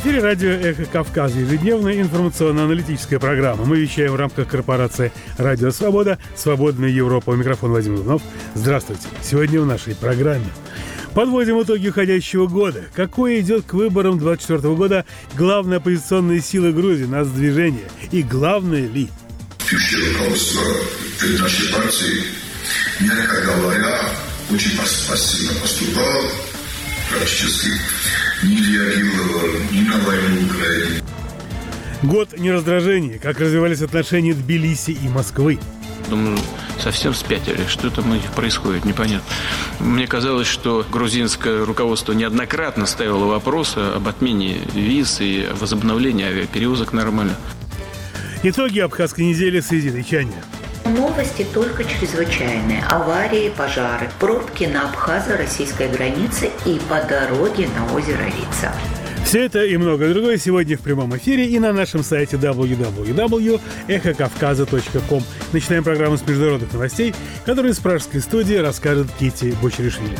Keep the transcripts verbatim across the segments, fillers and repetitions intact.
эфире радио «Эхо Кавказа», ежедневная информационно-аналитическая программа. Мы вещаем в рамках корпорации «Радио Свобода», «Свободная Европа». У микрофона Владимир Иванов. Здравствуйте. Сегодня в нашей программе подводим итоги уходящего года. Какое идет к выборам двадцать четвёртого года главная оппозиционная сила Грузии, нацдвижение? И главное ли? Бывшее руководство нашей партии, мягко говоря, очень пассивно поступало, практически не реагировал ни на войну в Украине. Год нераздражения. Как развивались отношения Тбилиси и Москвы? Думаю, совсем спятили. Что там у них происходит, непонятно. Мне казалось, что грузинское руководство неоднократно ставило вопросы об отмене виз и возобновлении авиаперевозок нормально. Итоги абхазской недели с Изиной Чаня. Новости только чрезвычайные. Аварии, пожары, пробки на абхазо-российской границе и по дороге на озеро Рица. Все это и многое другое сегодня в прямом эфире и на нашем сайте дабл ю дабл ю дабл ю точка эхо кавказа точка ком. Начинаем программу с международных новостей, которые из пражской студии расскажет Кити Бочеришвили.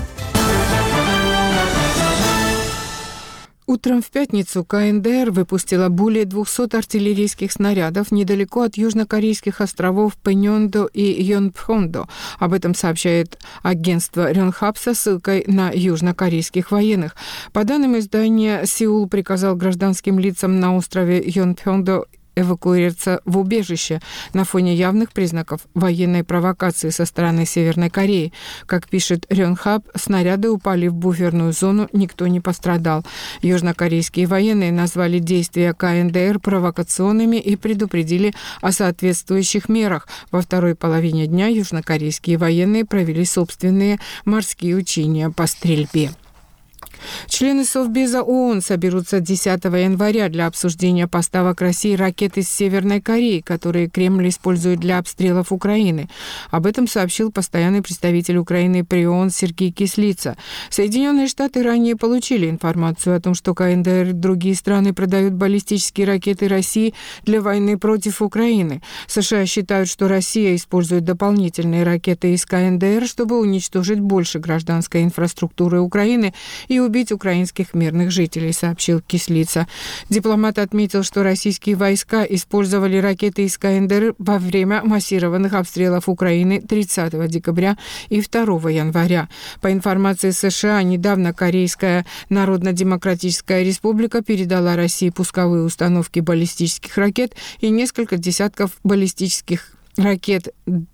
Утром в пятницу ка эн дэ эр выпустила более двухсот артиллерийских снарядов недалеко от южнокорейских островов Пэньондо и Йонпхондо. Об этом сообщает агентство Рёнхап со ссылкой на южнокорейских военных. По данным издания, Сеул приказал гражданским лицам на острове Йонпхондо эвакуироваться в убежище на фоне явных признаков военной провокации со стороны Северной Кореи. Как пишет Рёнхап, снаряды упали в буферную зону, никто не пострадал. Южнокорейские военные назвали действия ка эн дэ эр провокационными и предупредили о соответствующих мерах. Во второй половине дня южнокорейские военные провели собственные морские учения по стрельбе. Члены Совбеза ООН соберутся десятого января для обсуждения поставок России ракет из Северной Кореи, которые Кремль использует для обстрелов Украины. Об этом сообщил постоянный представитель Украины при ООН Сергей Кислица. Соединенные Штаты ранее получили информацию о том, что ка эн дэ эр и другие страны продают баллистические ракеты России для войны против Украины. США считают, что Россия использует дополнительные ракеты из ка эн дэ эр, чтобы уничтожить больше гражданской инфраструктуры Украины и убить украинских мирных жителей, сообщил Кислица. Дипломат отметил, что российские войска использовали ракеты из ка эн дэ эр во время массированных обстрелов Украины тридцатого декабря и второго января. По информации США, недавно Корейская Народно-Демократическая Республика передала России пусковые установки баллистических ракет и несколько десятков баллистических ракет.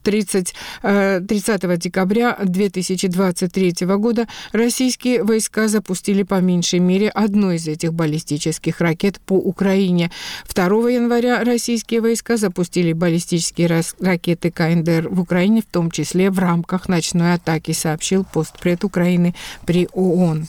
тридцатого декабря две тысячи двадцать третьего года российские войска запустили по меньшей мере одну из этих баллистических ракет по Украине. второго января российские войска запустили баллистические ракеты ка эн дэ эр в Украине, в том числе в рамках ночной атаки, сообщил постпред Украины при ООН.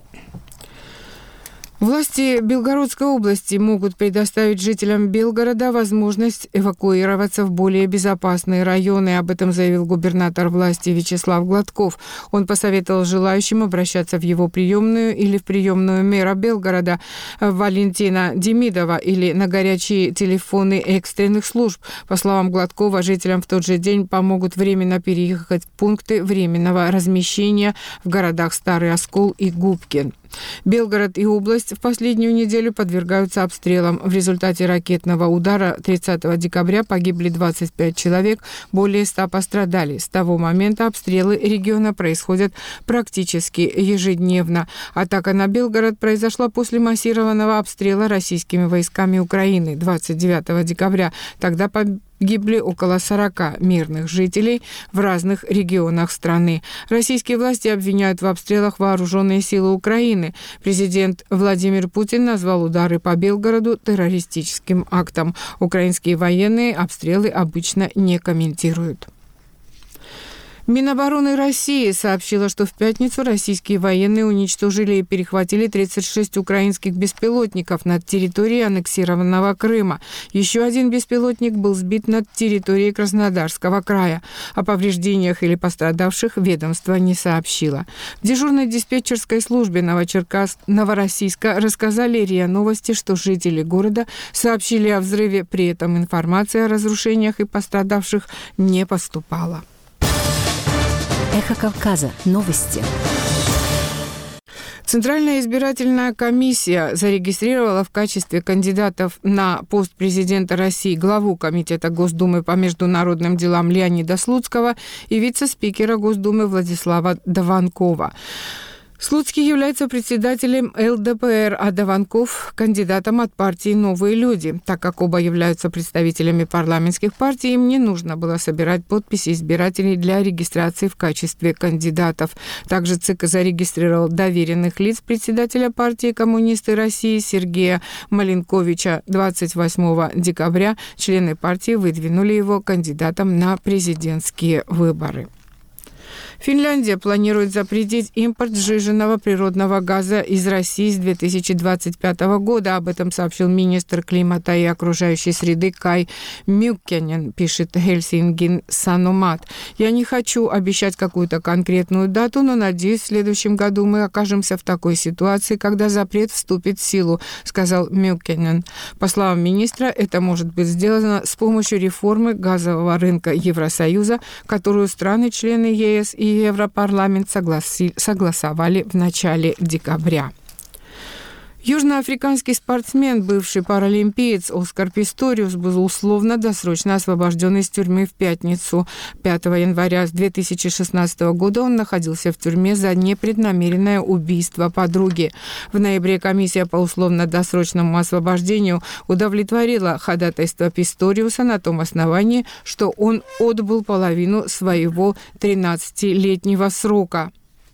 Власти Белгородской области могут предоставить жителям Белгорода возможность эвакуироваться в более безопасные районы. Об этом заявил губернатор власти Вячеслав Гладков. Он посоветовал желающим обращаться в его приемную или в приемную мэра Белгорода Валентина Демидова или на горячие телефоны экстренных служб. По словам Гладкова, жителям в тот же день помогут временно переехать в пункты временного размещения в городах Старый Оскол и Губкин. Белгород и область в последнюю неделю подвергаются обстрелам. В результате ракетного удара тридцатого декабря погибли двадцать пять человек, более ста пострадали. С того момента обстрелы региона происходят практически ежедневно. Атака на Белгород произошла после массированного обстрела российскими войсками Украины двадцать девятого декабря. Тогда погибли Гибли около сорока мирных жителей в разных регионах страны. Российские власти обвиняют в обстрелах вооруженные силы Украины. Президент Владимир Путин назвал удары по Белгороду террористическим актом. Украинские военные обстрелы обычно не комментируют. Минобороны России сообщила, что в пятницу российские военные уничтожили и перехватили тридцать шесть украинских беспилотников над территорией аннексированного Крыма. Еще один беспилотник был сбит над территорией Краснодарского края. О повреждениях или пострадавших ведомство не сообщило. В дежурной диспетчерской службе Новочеркасск, Новороссийска рассказали РИА Новости, что жители города сообщили о взрыве. При этом информация о разрушениях и пострадавших не поступала. Эхо Кавказа. Новости. Центральная избирательная комиссия зарегистрировала в качестве кандидатов на пост президента России главу Комитета Госдумы по международным делам Леонида Слуцкого и вице-спикера Госдумы Владислава Даванкова. Слуцкий является председателем эл дэ пэ эр, а Даванков – кандидатом от партии «Новые люди». Так как оба являются представителями парламентских партий, им не нужно было собирать подписи избирателей для регистрации в качестве кандидатов. Также ЦИК зарегистрировал доверенных лиц председателя партии «Коммунисты России» Сергея Маленковича. двадцать восьмого декабря члены партии выдвинули его кандидатом на президентские выборы. Финляндия планирует запретить импорт сжиженного природного газа из России с две тысячи двадцать пятого года. Об этом сообщил министр климата и окружающей среды Кай Мюккенен, пишет Helsingin Sanomat. «Я не хочу обещать какую-то конкретную дату, но надеюсь, в следующем году мы окажемся в такой ситуации, когда запрет вступит в силу», сказал Мюккенен. По словам министра, это может быть сделано с помощью реформы газового рынка Евросоюза, которую страны-члены е эс и Европарламент согласи, согласовали в начале декабря. Южноафриканский спортсмен, бывший паралимпиец Оскар Писториус был условно-досрочно освобожден из тюрьмы в пятницу. пятого января две тысячи шестнадцатого года он находился в тюрьме за непреднамеренное убийство подруги. В ноябре комиссия по условно-досрочному освобождению удовлетворила ходатайство Писториуса на том основании, что он отбыл половину своего тринадцатилетнего срока.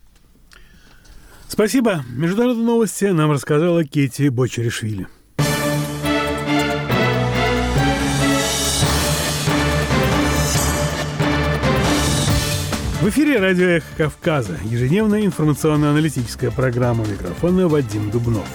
Спасибо. Международные новости нам рассказала Кетти Бочеришвили. В эфире радио «Эхо Кавказа». Ежедневная информационно-аналитическая программа. Микрофона Вадим Дубнов.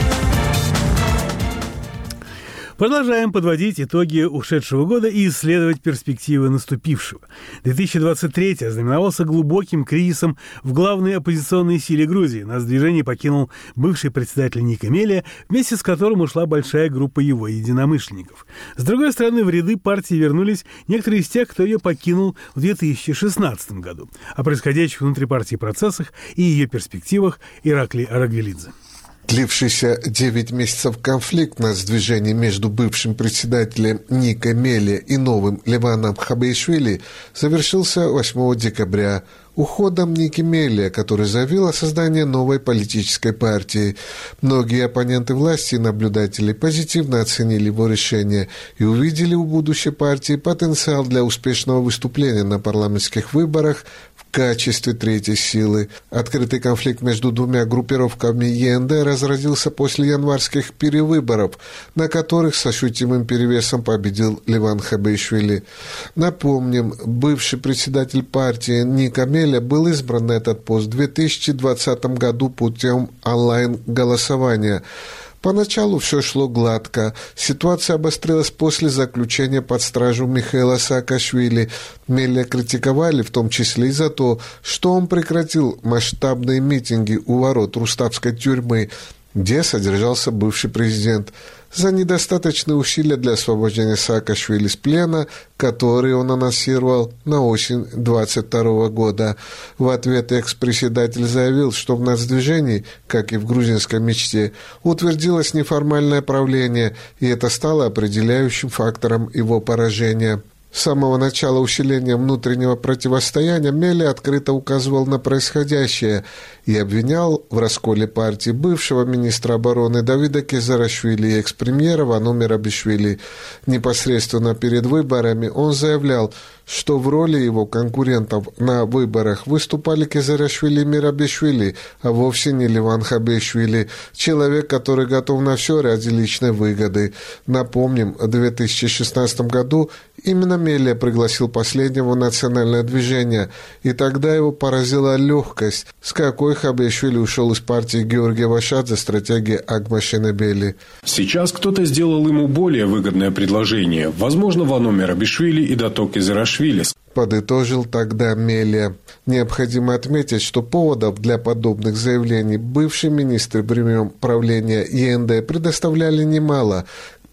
Продолжаем подводить итоги ушедшего года и исследовать перспективы наступившего. две тысячи двадцать третий ознаменовался глубоким кризисом в главной оппозиционной силе Грузии. Нас в движении покинул бывший председатель Ника Мелия, вместе с которым ушла большая группа его единомышленников. С другой стороны, в ряды партии вернулись некоторые из тех, кто ее покинул в две тысячи шестнадцатом году. О происходящих внутри партии процессах и ее перспективах Ираклий Арагвелидзе. Длившийся девять месяцев конфликт на сдвижении между бывшим председателем Ника Мелия и новым Леваном Хабеишвили завершился восьмого декабря уходом Ники Мелия, который заявил о создании новой политической партии. Многие оппоненты власти и наблюдатели позитивно оценили его решение и увидели у будущей партии потенциал для успешного выступления на парламентских выборах в качестве третьей силы. Открытый конфликт между двумя группировками е эн дэ разразился после январских перевыборов, на которых с ощутимым перевесом победил Леван Хабеишвили. Напомним, бывший председатель партии Ника Мелия был избран на этот пост в две тысячи двадцатом году путем онлайн-голосования. Поначалу все шло гладко. Ситуация обострилась после заключения под стражу Михаила Саакашвили. Мелия критиковали, в том числе и за то, что он прекратил масштабные митинги у ворот Руставской тюрьмы, где содержался бывший президент, за недостаточные усилия для освобождения Саакашвили с плена, который он анонсировал на осень двадцать второго года. В ответ экс-председатель заявил, что в нацдвижении, как и в грузинской мечте, утвердилось неформальное правление, и это стало определяющим фактором его поражения. С самого начала усиления внутреннего противостояния Мелия открыто указывал на происходящее и обвинял в расколе партии бывшего министра обороны Давида Кезарашвили и экс-премьера Вану Мерабишвили. Непосредственно перед выборами он заявлял, что в роли его конкурентов на выборах выступали Кезарашвили и Мерабишвили, а вовсе не Леван Хабеишвили, человек, который готов на все ради личной выгоды. Напомним, в две тысячи шестнадцатом году именно Мелия пригласил последнего в национальное движение, и тогда его поразила легкость, с какой Хабеишвили ушел из партии Георгия Вашадзе, стратегии Агма Шенебели. Сейчас кто-то сделал ему более выгодное предложение. Возможно, Вану Мерабишвили и Дато Кезарашвили. Подытожил тогда Мелия. Необходимо отметить, что поводов для подобных заявлений бывшие министры времен правления е эн дэ предоставляли немало. К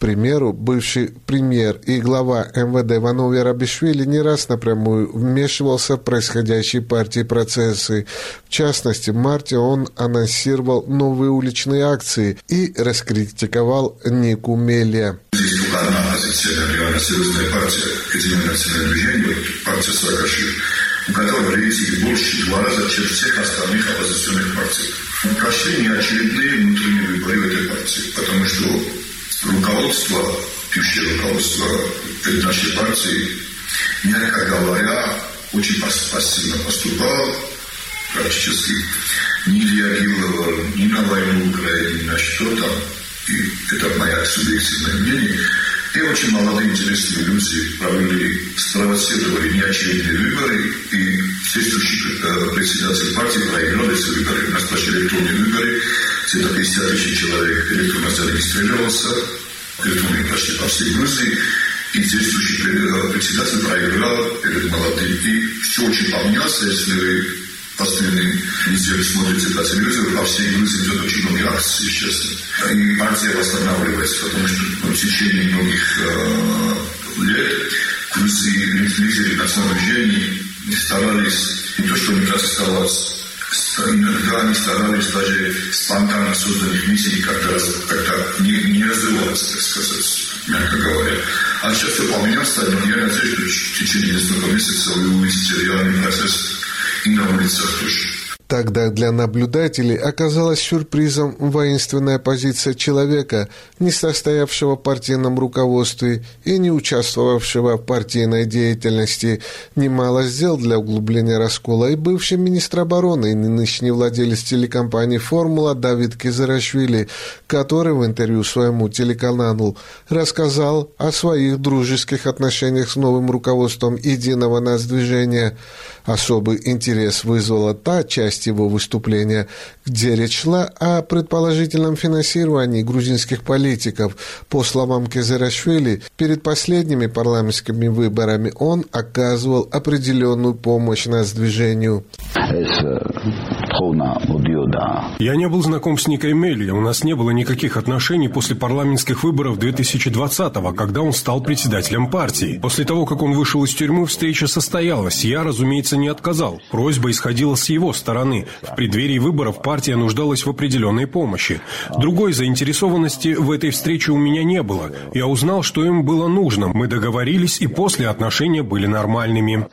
примеру, бывший премьер и глава эм вэ дэ Вано Мерабишвили не раз напрямую вмешивался в происходящие партии процессы. В частности, в марте он анонсировал новые уличные акции и раскритиковал Нику Мелия. Здесь только одна оппозиционная, реально серьезная партия, Единое национальное движение, партия Саакашвили, у которого рейтинг больше в два раза, чем всех остальных оппозиционных партий. Прошли неочередные внутренние выборы в этой партии, потому что руководство, бывшее руководство нашей партии, мягко говоря, очень пассивно поступало, практически не реагировал ни на войну в Украине, ни на что-то. И это моя субъективное мнение. И очень молодые интересные люди провели, спровоцировали неочередные выборы, и действующий председатель партии проиграл эти выборы. У нас прошли электронные выборы, где-то пятьдесят тысяч человек электронно зарегистрировался, электронные прошли по всей Грузии, и действующий председатель проиграл перед молодыми. И все очень поменялось, если вы последние недели смотрите по телевизору, по всей Грузии идет очень много акций, честно. И партия восстанавливается, потому что в течение многих э, лет в Грузии лидеры национальных движений старались, не то что не оставаться, иногда они старались даже спонтанно созданных миссий как-то, как-то не, не развиваться, так сказать, мягко говоря. А сейчас все поменялось, но я надеюсь, что в течение нескольких месяцев вы увидите реальный процесс и на улицах тоже. Тогда для наблюдателей оказалась сюрпризом воинственная позиция человека, не состоявшего в партийном руководстве и не участвовавшего в партийной деятельности. Немало сделал для углубления раскола и бывший министр обороны и нынешний владелец телекомпании «Формула» Давид Кизарашвили, который в интервью своему телеканалу рассказал о своих дружеских отношениях с новым руководством Единого нацдвижения. Особый интерес вызвала та часть его выступления, где речь шла о предположительном финансировании грузинских политиков. По словам Кизарашвили, перед последними парламентскими выборами он оказывал определенную помощь нацдвижению. Я не был знаком с Никой Мелли. У нас не было никаких отношений после парламентских выборов две тысячи двадцатого, когда он стал председателем партии. После того, как он вышел из тюрьмы, встреча состоялась. Я, разумеется, не отказал. Просьба исходила с его стороны. В преддверии выборов партия нуждалась в определенной помощи. Другой заинтересованности в этой встрече у меня не было. Я узнал, что им было нужно. Мы договорились, и после отношения были нормальными.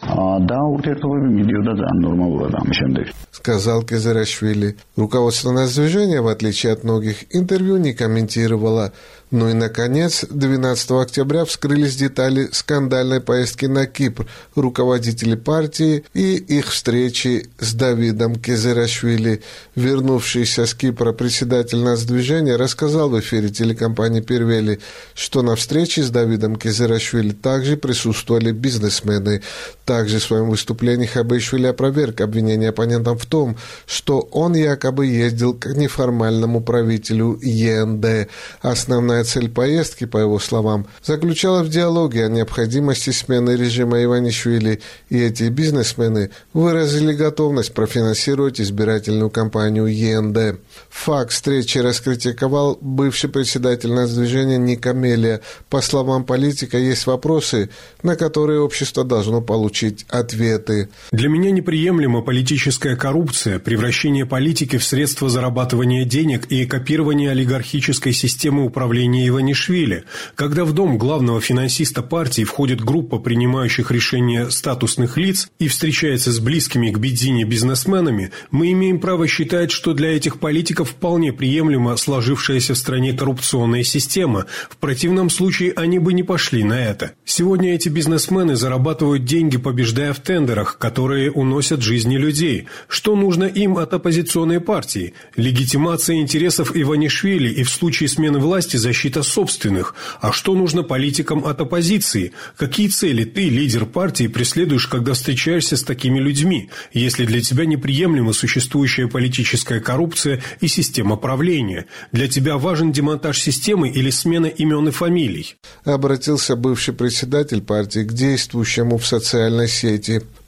Сказал Кизарашвили. Руководство нацдвижения, в отличие от многих интервью, не комментировало. Ну и, наконец, двенадцатого октября вскрылись детали скандальной поездки на Кипр руководителей партии и их встречи с Давидом Кизарашвили. Вернувшийся с Кипра председатель нацдвижения рассказал в эфире телекомпании «Первели», что на встрече с Давидом Кизарашвили также присутствовали бизнесмены. Также в своем выступлении Хабишвили опроверг обвинение оппонентам в том, что он якобы ездил к неформальному правителю е эн дэ. Основная цель поездки, по его словам, заключалась в диалоге о необходимости смены режима Иванишвили, и эти бизнесмены выразили готовность профинансировать избирательную кампанию е эн дэ. Факт встречи раскритиковал бывший председатель нацдвижения Ника Мелия. По словам политика, есть вопросы, на которые общество должно получить ответы. Для меня неприемлема политическая коррупция, превращение политики в средство зарабатывания денег и копирование олигархической системы управления Иванишвили. Когда в дом главного финансиста партии входит группа принимающих решения статусных лиц и встречается с близкими к Бедзине бизнесменами, мы имеем право считать, что для этих политиков вполне приемлема сложившаяся в стране коррупционная система. В противном случае они бы не пошли на это. Сегодня эти бизнесмены зарабатывают деньги, побеждая в тендерах, которые уносят жизни людей. Что нужно им от оппозиционной партии? Легитимация интересов Иванишвили и в случае смены власти защита собственных. А что нужно политикам от оппозиции? Какие цели ты, лидер партии, преследуешь, когда встречаешься с такими людьми, если для тебя неприемлема существующая политическая коррупция и система правления? Для тебя важен демонтаж системы или смена имен и фамилий? Обратился бывший председатель партии к действующему в социальной сети.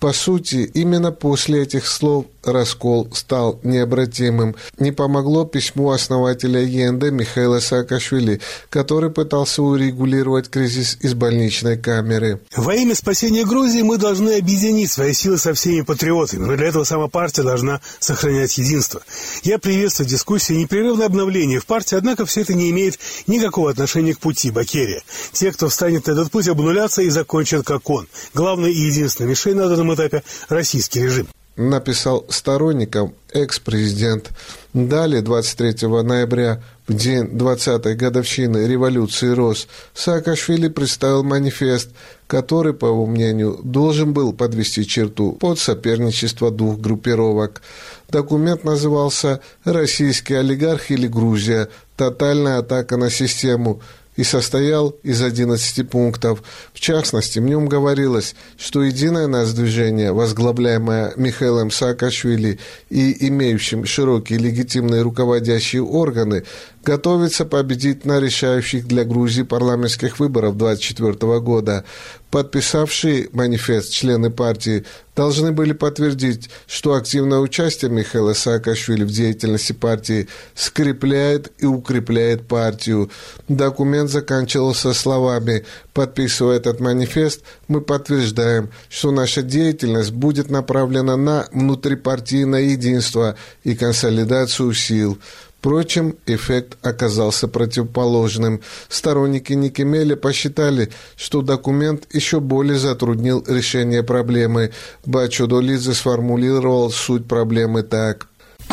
По сути, именно после этих слов раскол стал необратимым. Не помогло письмо основателя ЕНД Михаила Саакашвили, который пытался урегулировать кризис из больничной камеры. Во имя спасения Грузии мы должны объединить свои силы со всеми патриотами, но для этого сама партия должна сохранять единство. Я приветствую дискуссии и непрерывное обновление в партии, однако все это не имеет никакого отношения к пути Бакерия. Те, кто встанет на этот путь, обнулятся и закончат как он. Главная и единственная мишень на данном этапе – российский режим. Написал сторонникам экс-президент. Далее, двадцать третьего ноября, в день двадцатой годовщины революции РОС, Саакашвили представил манифест, который, по его мнению, должен был подвести черту под соперничество двух группировок. Документ назывался «Российский олигарх или Грузия. Тотальная атака на систему» и состоял из одиннадцати пунктов. В частности, в нем говорилось, что единое нацдвижение, возглавляемое Михаилом Саакашвили и имеющим широкие легитимные руководящие органы, готовится победить на решающих для Грузии парламентских выборах двадцать четвёртого года. Подписавшие манифест члены партии должны были подтвердить, что активное участие Михаила Саакашвили в деятельности партии скрепляет и укрепляет партию. Документ заканчивался словами: «Подписывая этот манифест, мы подтверждаем, что наша деятельность будет направлена на внутрипартийное единство и консолидацию сил». Впрочем, эффект оказался противоположным. Сторонники Никемеля посчитали, что документ еще более затруднил решение проблемы. Бачо Долидзе сформулировал суть проблемы так.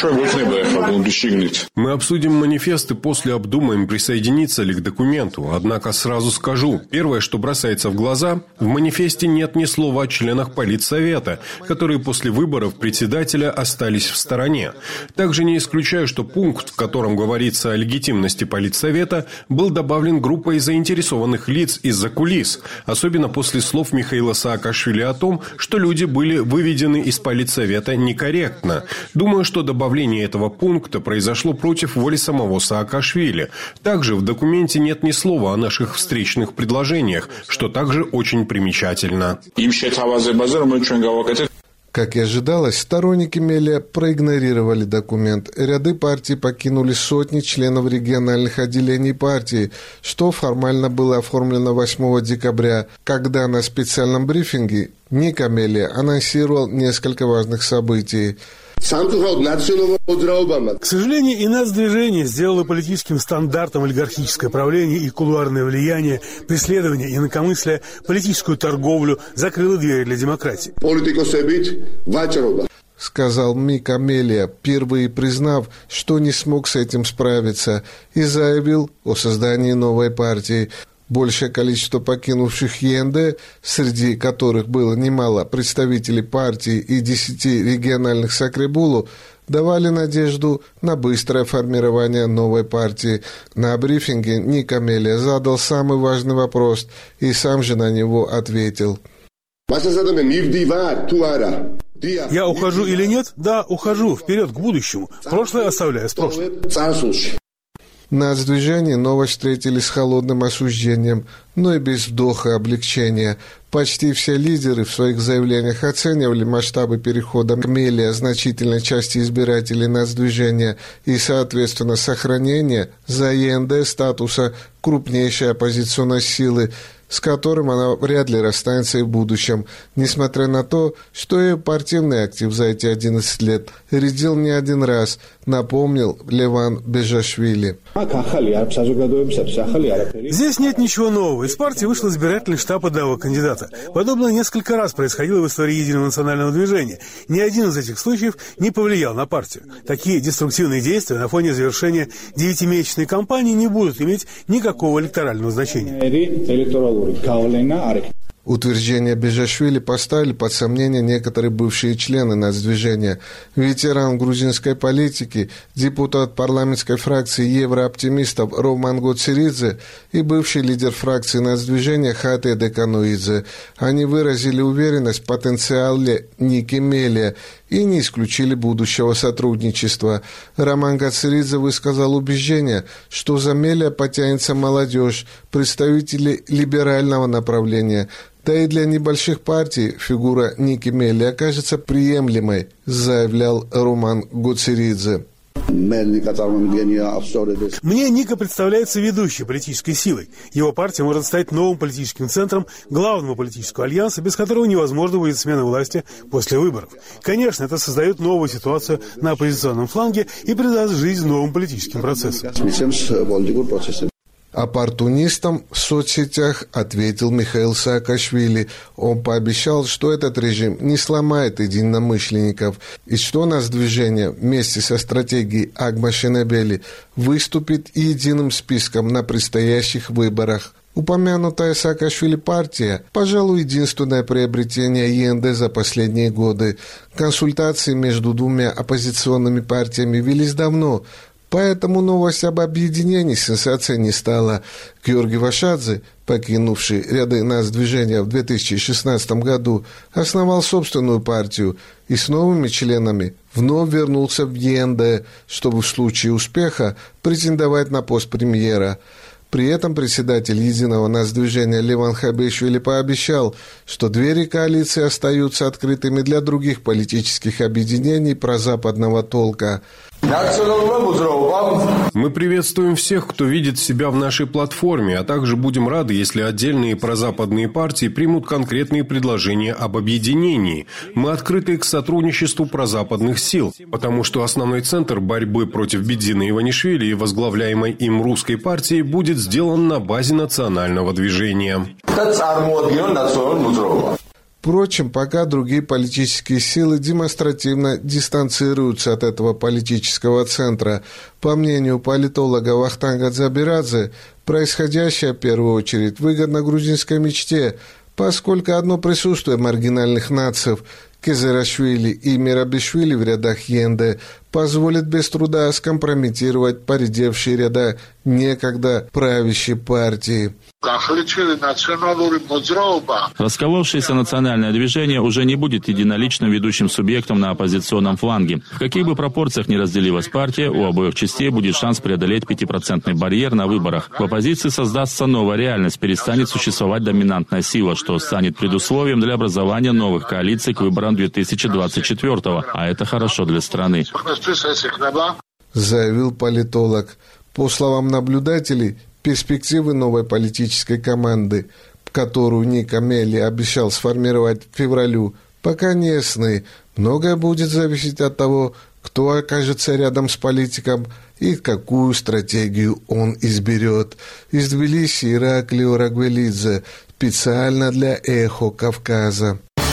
Мы обсудим манифест и после обдумаем, присоединиться ли к документу. Однако сразу скажу, первое, что бросается в глаза, в манифесте нет ни слова о членах Политсовета, которые после выборов председателя остались в стороне. Также не исключаю, что пункт, в котором говорится о легитимности Политсовета, был добавлен группой заинтересованных лиц из-за кулис, особенно после слов Михаила Саакашвили о том, что люди были выведены из Политсовета некорректно. Думаю, что добавление этого пункта произошло против воли самого Саакашвили. Также в документе нет ни слова о наших встречных предложениях, что также очень примечательно. Как и ожидалось, сторонники Мелия проигнорировали документ. Ряды партии покинули сотни членов региональных отделений партии, что формально было оформлено восьмого декабря, когда на специальном брифинге Ника Мелия анонсировал несколько важных событий. К сожалению, и нацдвижение сделало политическим стандартом олигархическое правление и кулуарное влияние, преследование инакомыслия, политическую торговлю, закрыло двери для демократии. Сказал Ника Мелия, впервые признав, что не смог с этим справиться, и заявил о создании новой партии. Большее количество покинувших ЕНД, среди которых было немало представителей партии и десяти региональных Сакребулу, давали надежду на быстрое формирование новой партии. На брифинге Ника Мелия задал самый важный вопрос и сам же на него ответил. Я ухожу или нет? Да, ухожу. Вперед, к будущему. Прошлое оставляю с прошлым. Нацдвижение новость встретили с холодным осуждением, но и без вдоха облегчения. Почти все лидеры в своих заявлениях оценивали масштабы перехода к Мелия значительной части избирателей нацдвижения и, соответственно, сохранение за ЕНД статуса крупнейшей оппозиционной силы, с которым она вряд ли расстанется и в будущем, несмотря на то, что ее партийный актив за эти одиннадцать лет редел не один раз, напомнил Леван Бежашвили. Здесь нет ничего нового. Из партии вышел избирательный штаб одного кандидата. Подобное несколько раз происходило в истории Единого национального движения. Ни один из этих случаев не повлиял на партию. Такие деструктивные действия на фоне завершения девятимесячной кампании не будут иметь никакого электорального значения. Утверждения Бежашвили поставили под сомнение некоторые бывшие члены нацдвижения. Ветеран грузинской политики, депутат парламентской фракции еврооптимистов Роман Гоцеридзе и бывший лидер фракции нацдвижения Хате Декануидзе. Они выразили уверенность в потенциале Ники Мелия и не исключили будущего сотрудничества. Роман Гоцеридзе высказал убеждение, что за Мелия потянется молодежь, представители либерального направления. Да и для небольших партий фигура Ники Мелли окажется приемлемой, заявлял Роман Гуцеридзе. Мне Ника представляется ведущей политической силой. Его партия может стать новым политическим центром главного политического альянса, без которого невозможно будет смена власти после выборов. Конечно, это создает новую ситуацию на оппозиционном фланге и придаст жизнь новым политическим процессам. Оппортунистам в соцсетях ответил Михаил Саакашвили. Он пообещал, что этот режим не сломает единомышленников и что Нацдвижение вместе со стратегией Агма-Шенебели выступит единым списком на предстоящих выборах. Упомянутая Саакашвили партия, пожалуй, единственное приобретение ЕНД за последние годы. Консультации между двумя оппозиционными партиями велись давно, поэтому новость об объединении сенсацией не стала. Георгий Вашадзе, покинувший ряды Нацдвижения в две тысячи шестнадцатом году, основал собственную партию и с новыми членами вновь вернулся в ЕНД, чтобы в случае успеха претендовать на пост премьера. При этом председатель Единого Нацдвижения Леван Хабишвили пообещал, что двери коалиции остаются открытыми для других политических объединений прозападного толка. Мы приветствуем всех, кто видит себя в нашей платформе, а также будем рады, если отдельные прозападные партии примут конкретные предложения об объединении. Мы открыты к сотрудничеству прозападных сил, потому что основной центр борьбы против Бедзина Иванишвили и возглавляемой им русской партии будет сделан на базе национального движения. Впрочем, пока другие политические силы демонстративно дистанцируются от этого политического центра. По мнению политолога Вахтанга Дзабирадзе, происходящее в первую очередь выгодно грузинской мечте, поскольку одно присутствие маргинальных нациев Кезерашвили и Мирабишвили в рядах ЕНД позволит без труда скомпрометировать поредевшие ряда некогда правящей партии. Расколовшееся национальное движение уже не будет единоличным ведущим субъектом на оппозиционном фланге. В каких бы пропорциях ни разделилась партия, у обоих частей будет шанс преодолеть пятипроцентный барьер на выборах. В оппозиции создастся новая реальность, перестанет существовать доминантная сила, что станет предусловием для образования новых коалиций к выборам две тысячи двадцать четвёртого, а это хорошо для страны. Заявил политолог. По словам наблюдателей, перспективы новой политической команды, которую Ника Мелли обещал сформировать к февралю, пока не ясны. Многое будет зависеть от того, кто окажется рядом с политиком и какую стратегию он изберет. Из Тбилиси Ираклио Рагвелидзе, специально для «Эхо Кавказа».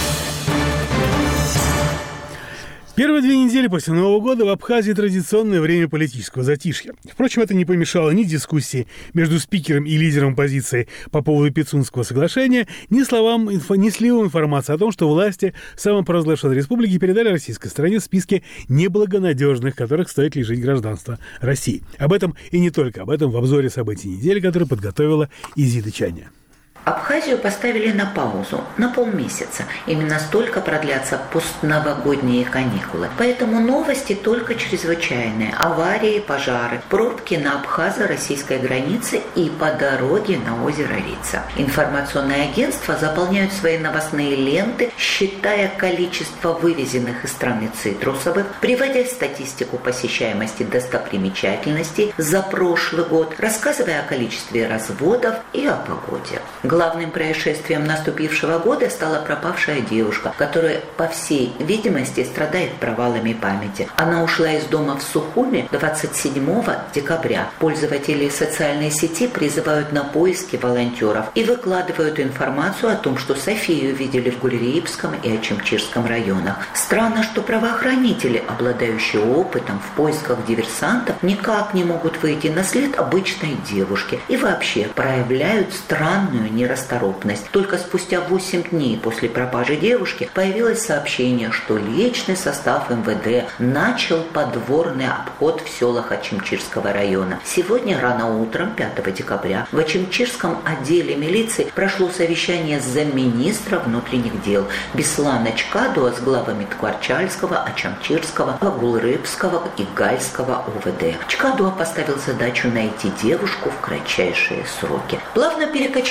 Первые две недели после Нового года в Абхазии традиционное время политического затишья. Впрочем, это не помешало ни дискуссии между спикером и лидером оппозиции по поводу Пицунского соглашения, ни словам, ни сливам информации о том, что власти самопровозглашенной республики передали российской стране списки неблагонадежных, которых стоит лишить гражданства России. Об этом и не только об этом в обзоре событий недели, который подготовила Изида Чаня. Абхазию поставили на паузу на полмесяца. Именно столько продлятся постновогодние каникулы. Поэтому новости только чрезвычайные. Аварии, пожары, пробки на абхазо-российской границе и по дороге на озеро Рица. Информационные агентства заполняют свои новостные ленты, считая количество вывезенных из страны цитрусовых, приводя статистику посещаемости достопримечательностей за прошлый год, рассказывая о количестве разводов и о погоде. Главным происшествием наступившего года стала пропавшая девушка, которая, по всей видимости, страдает провалами памяти. Она ушла из дома в Сухуми двадцать седьмого декабря. Пользователи социальной сети призывают на поиски волонтеров и выкладывают информацию о том, что Софию видели в Гурьевском и Очимчирском районах. Странно, что правоохранители, обладающие опытом в поисках диверсантов, никак не могут выйти на след обычной девушки и вообще проявляют странную нерасторопность. Только спустя восемь дней после пропажи девушки появилось сообщение, что личный состав эм вэ дэ начал подворный обход в селах Очимчирского района. Сегодня рано утром, пятого декабря, в Очимчирском отделе милиции прошло совещание замминистра внутренних дел Беслана Чкадуа с главами Ткварчальского, Очамчирского, Агулрыбского и Гальского о вэ дэ. Чкадуа поставил задачу найти девушку в кратчайшие сроки. Плавно перекочевала из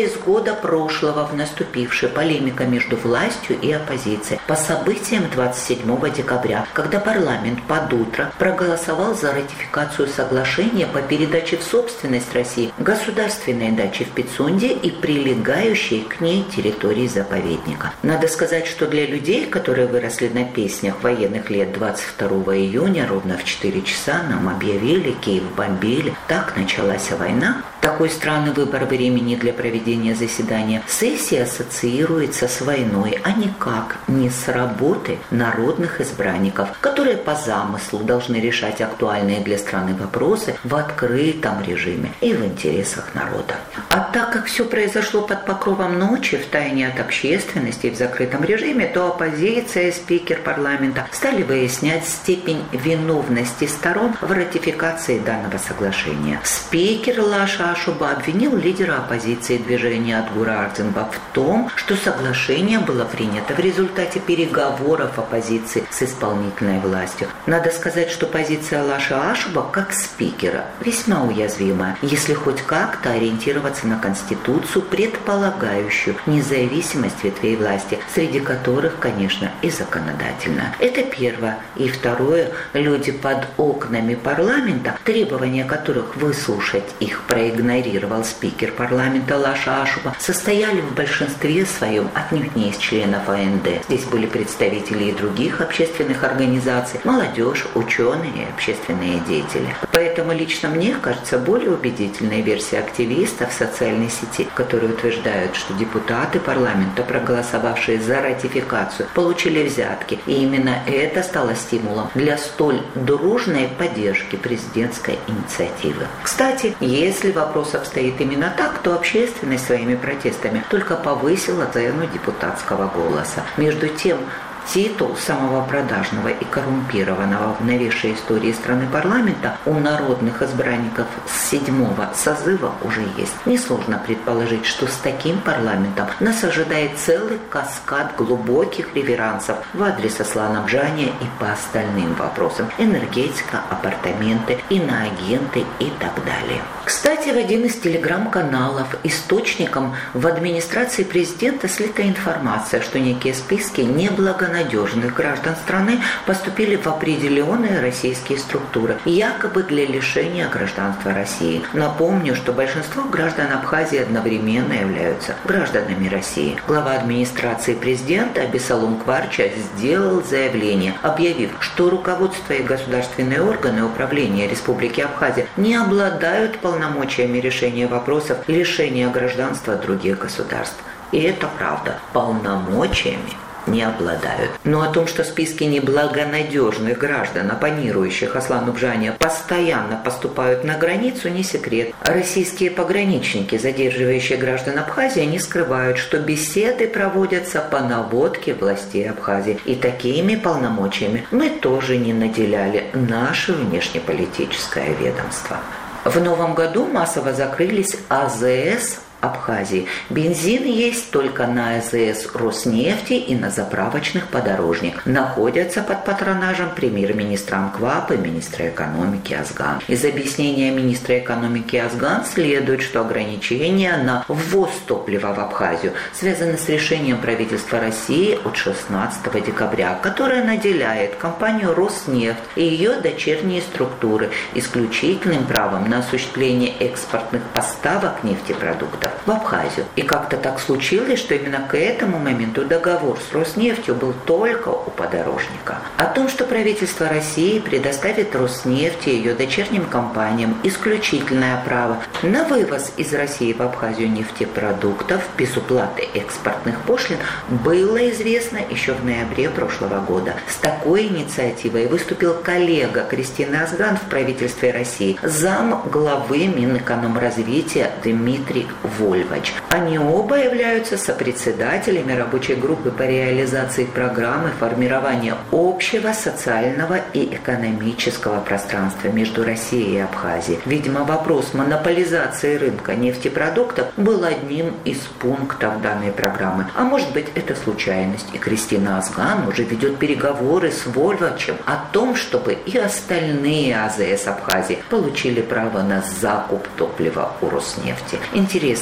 из года прошлого в наступившей полемика между властью и оппозицией по событиям двадцать седьмого декабря, когда парламент под утро проголосовал за ратификацию соглашения по передаче в собственность России государственной дачи в Пицунде и прилегающей к ней территории заповедника. Надо сказать, что для людей, которые выросли на песнях военных лет, двадцать второго июня ровно в четыре часа нам объявили, Киев бомбили, так началась война. Такой странный выбор времени для проведения заседания сессии ассоциируется с войной, а никак не с работой народных избранников, которые по замыслу должны решать актуальные для страны вопросы в открытом режиме и в интересах народа. А так как все произошло под покровом ночи, в тайне от общественности и в закрытом режиме, то оппозиция и спикер парламента стали выяснять степень виновности сторон в ратификации данного соглашения. Спикер Лаша Ашуба обвинил лидера оппозиции движения Атгура Ардзинба в том, что соглашение было принято в результате переговоров оппозиции с исполнительной властью. Надо сказать, что позиция Лаша Ашуба как спикера весьма уязвима, если хоть как-то ориентироваться на Конституцию, предполагающую независимость ветвей власти, среди которых, конечно, и законодательная. Это первое. И второе, люди под окнами парламента, требования которых выслушать их проигнорировал спикер парламента Лаша Ашуба, состояли в большинстве своем отнюдь не из членов АНД. Здесь были представители и других общественных организаций, молодежь, ученые и общественные деятели. Поэтому лично мне кажется более убедительной версия активистов в социальной сети, которые утверждают, что депутаты парламента, проголосовавшие за ратификацию, получили взятки. И именно это стало стимулом для столь дружной поддержки президентской инициативы. Кстати, если вопрос обстоит именно так, то общественность своими протестами только повысила цену депутатского голоса. Между тем, титул самого продажного и коррумпированного в новейшей истории страны парламента у народных избранников с седьмого созыва уже есть. Несложно предположить, что с таким парламентом нас ожидает целый каскад глубоких реверансов в адрес Аслана Бжания и по остальным вопросам: энергетика, апартаменты, иноагенты и так далее. Кстати, в один из телеграм-каналов источником в администрации президента слита информация, что некие списки неблагонадежных надежных граждан страны поступили в определенные российские структуры, якобы для лишения гражданства России. Напомню, что большинство граждан Абхазии одновременно являются гражданами России. Глава администрации президента Абисалум Кварча сделал заявление, объявив, что руководство и государственные органы управления Республики Абхазия не обладают полномочиями решения вопросов лишения гражданства других государств. И это правда. Полномочиями не обладают. Но о том, что списки неблагонадежных граждан, оппонирующих Аслану Бжания, постоянно поступают на границу, не секрет. Российские пограничники, задерживающие граждан Абхазии, не скрывают, что беседы проводятся по наводке властей Абхазии. И такими полномочиями мы тоже не наделяли наше внешнеполитическое ведомство. В новом году массово закрылись АЗС Абхазии. Бензин есть только на АЗС Роснефти и на заправочных подорожник. Находятся под патронажем премьер-министра Мквапа и министра экономики Азган. Из объяснения министра экономики Азган следует, что ограничения на ввоз топлива в Абхазию связаны с решением правительства России от шестнадцатого декабря, которое наделяет компанию Роснефть и ее дочерние структуры исключительным правом на осуществление экспортных поставок нефтепродуктов в Абхазию. И как-то так случилось, что именно к этому моменту договор с Роснефтью был только у подорожника. О том, что правительство России предоставит Роснефти и ее дочерним компаниям исключительное право на вывоз из России в Абхазию нефтепродуктов без уплаты экспортных пошлин, было известно еще в ноябре прошлого года. С такой инициативой выступил коллега Кристины Азган в правительстве России, зам главы Минэкономразвития Дмитрий Вольвач. Они оба являются сопредседателями рабочей группы по реализации программы формирования общего социального и экономического пространства между Россией и Абхазией. Видимо, вопрос монополизации рынка нефтепродуктов был одним из пунктов данной программы. А может быть, это случайность, и Кристина Азган уже ведет переговоры с Вольвачем о том, чтобы и остальные АЗС Абхазии получили право на закуп топлива у Роснефти. Интересно,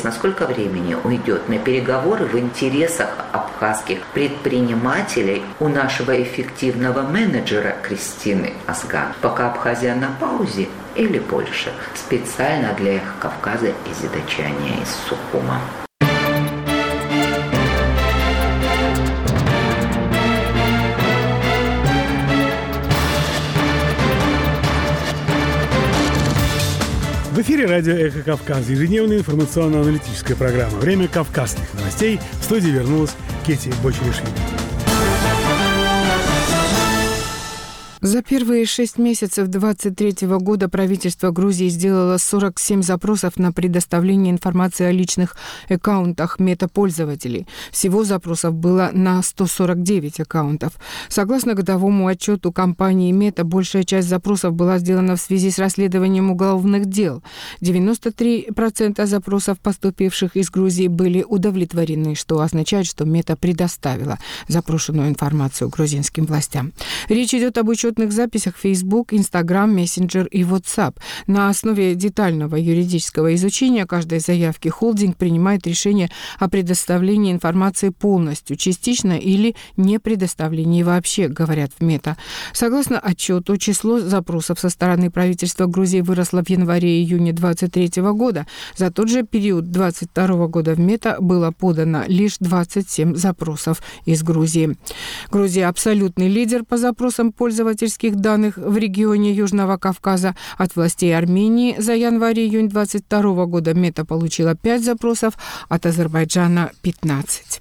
Интересно, сколько времени уйдет на переговоры в интересах абхазских предпринимателей у нашего эффективного менеджера Кристины Асган, пока Абхазия на паузе, или Польша, специально для Эхо Кавказа из Задачания из Сухума. В эфире радио «Эхо Кавказ», ежедневная информационно-аналитическая программа «Время кавказских новостей». В студии вернулась Кети Бочеришвили. За первые шесть месяцев две тысячи двадцать третьего года правительство Грузии сделало сорок семь запросов на предоставление информации о личных аккаунтах метапользователей. Всего запросов было на сто сорок девять аккаунтов. Согласно годовому отчету компании Мета, большая часть запросов была сделана в связи с расследованием уголовных дел. девяносто три процента запросов, поступивших из Грузии, были удовлетворены, что означает, что Мета предоставила запрошенную информацию грузинским властям. Речь идет об учетных записях Facebook, Instagram, Messenger и WhatsApp. На основе детального юридического изучения каждой заявки холдинг принимает решение о предоставлении информации полностью, частично или не предоставлении вообще, говорят в Мета. Согласно отчету, число запросов со стороны правительства Грузии выросло в январе-июне две тысячи двадцать третьего года. За тот же период две тысячи двадцать второго года в Мета было подано лишь двадцать семь запросов из Грузии. Грузия – абсолютный лидер по запросам пользователей данных в регионе Южного Кавказа. От властей Армении за январь-июнь две тысячи двадцать второго года Мета получила пять запросов, от Азербайджана – пятнадцать.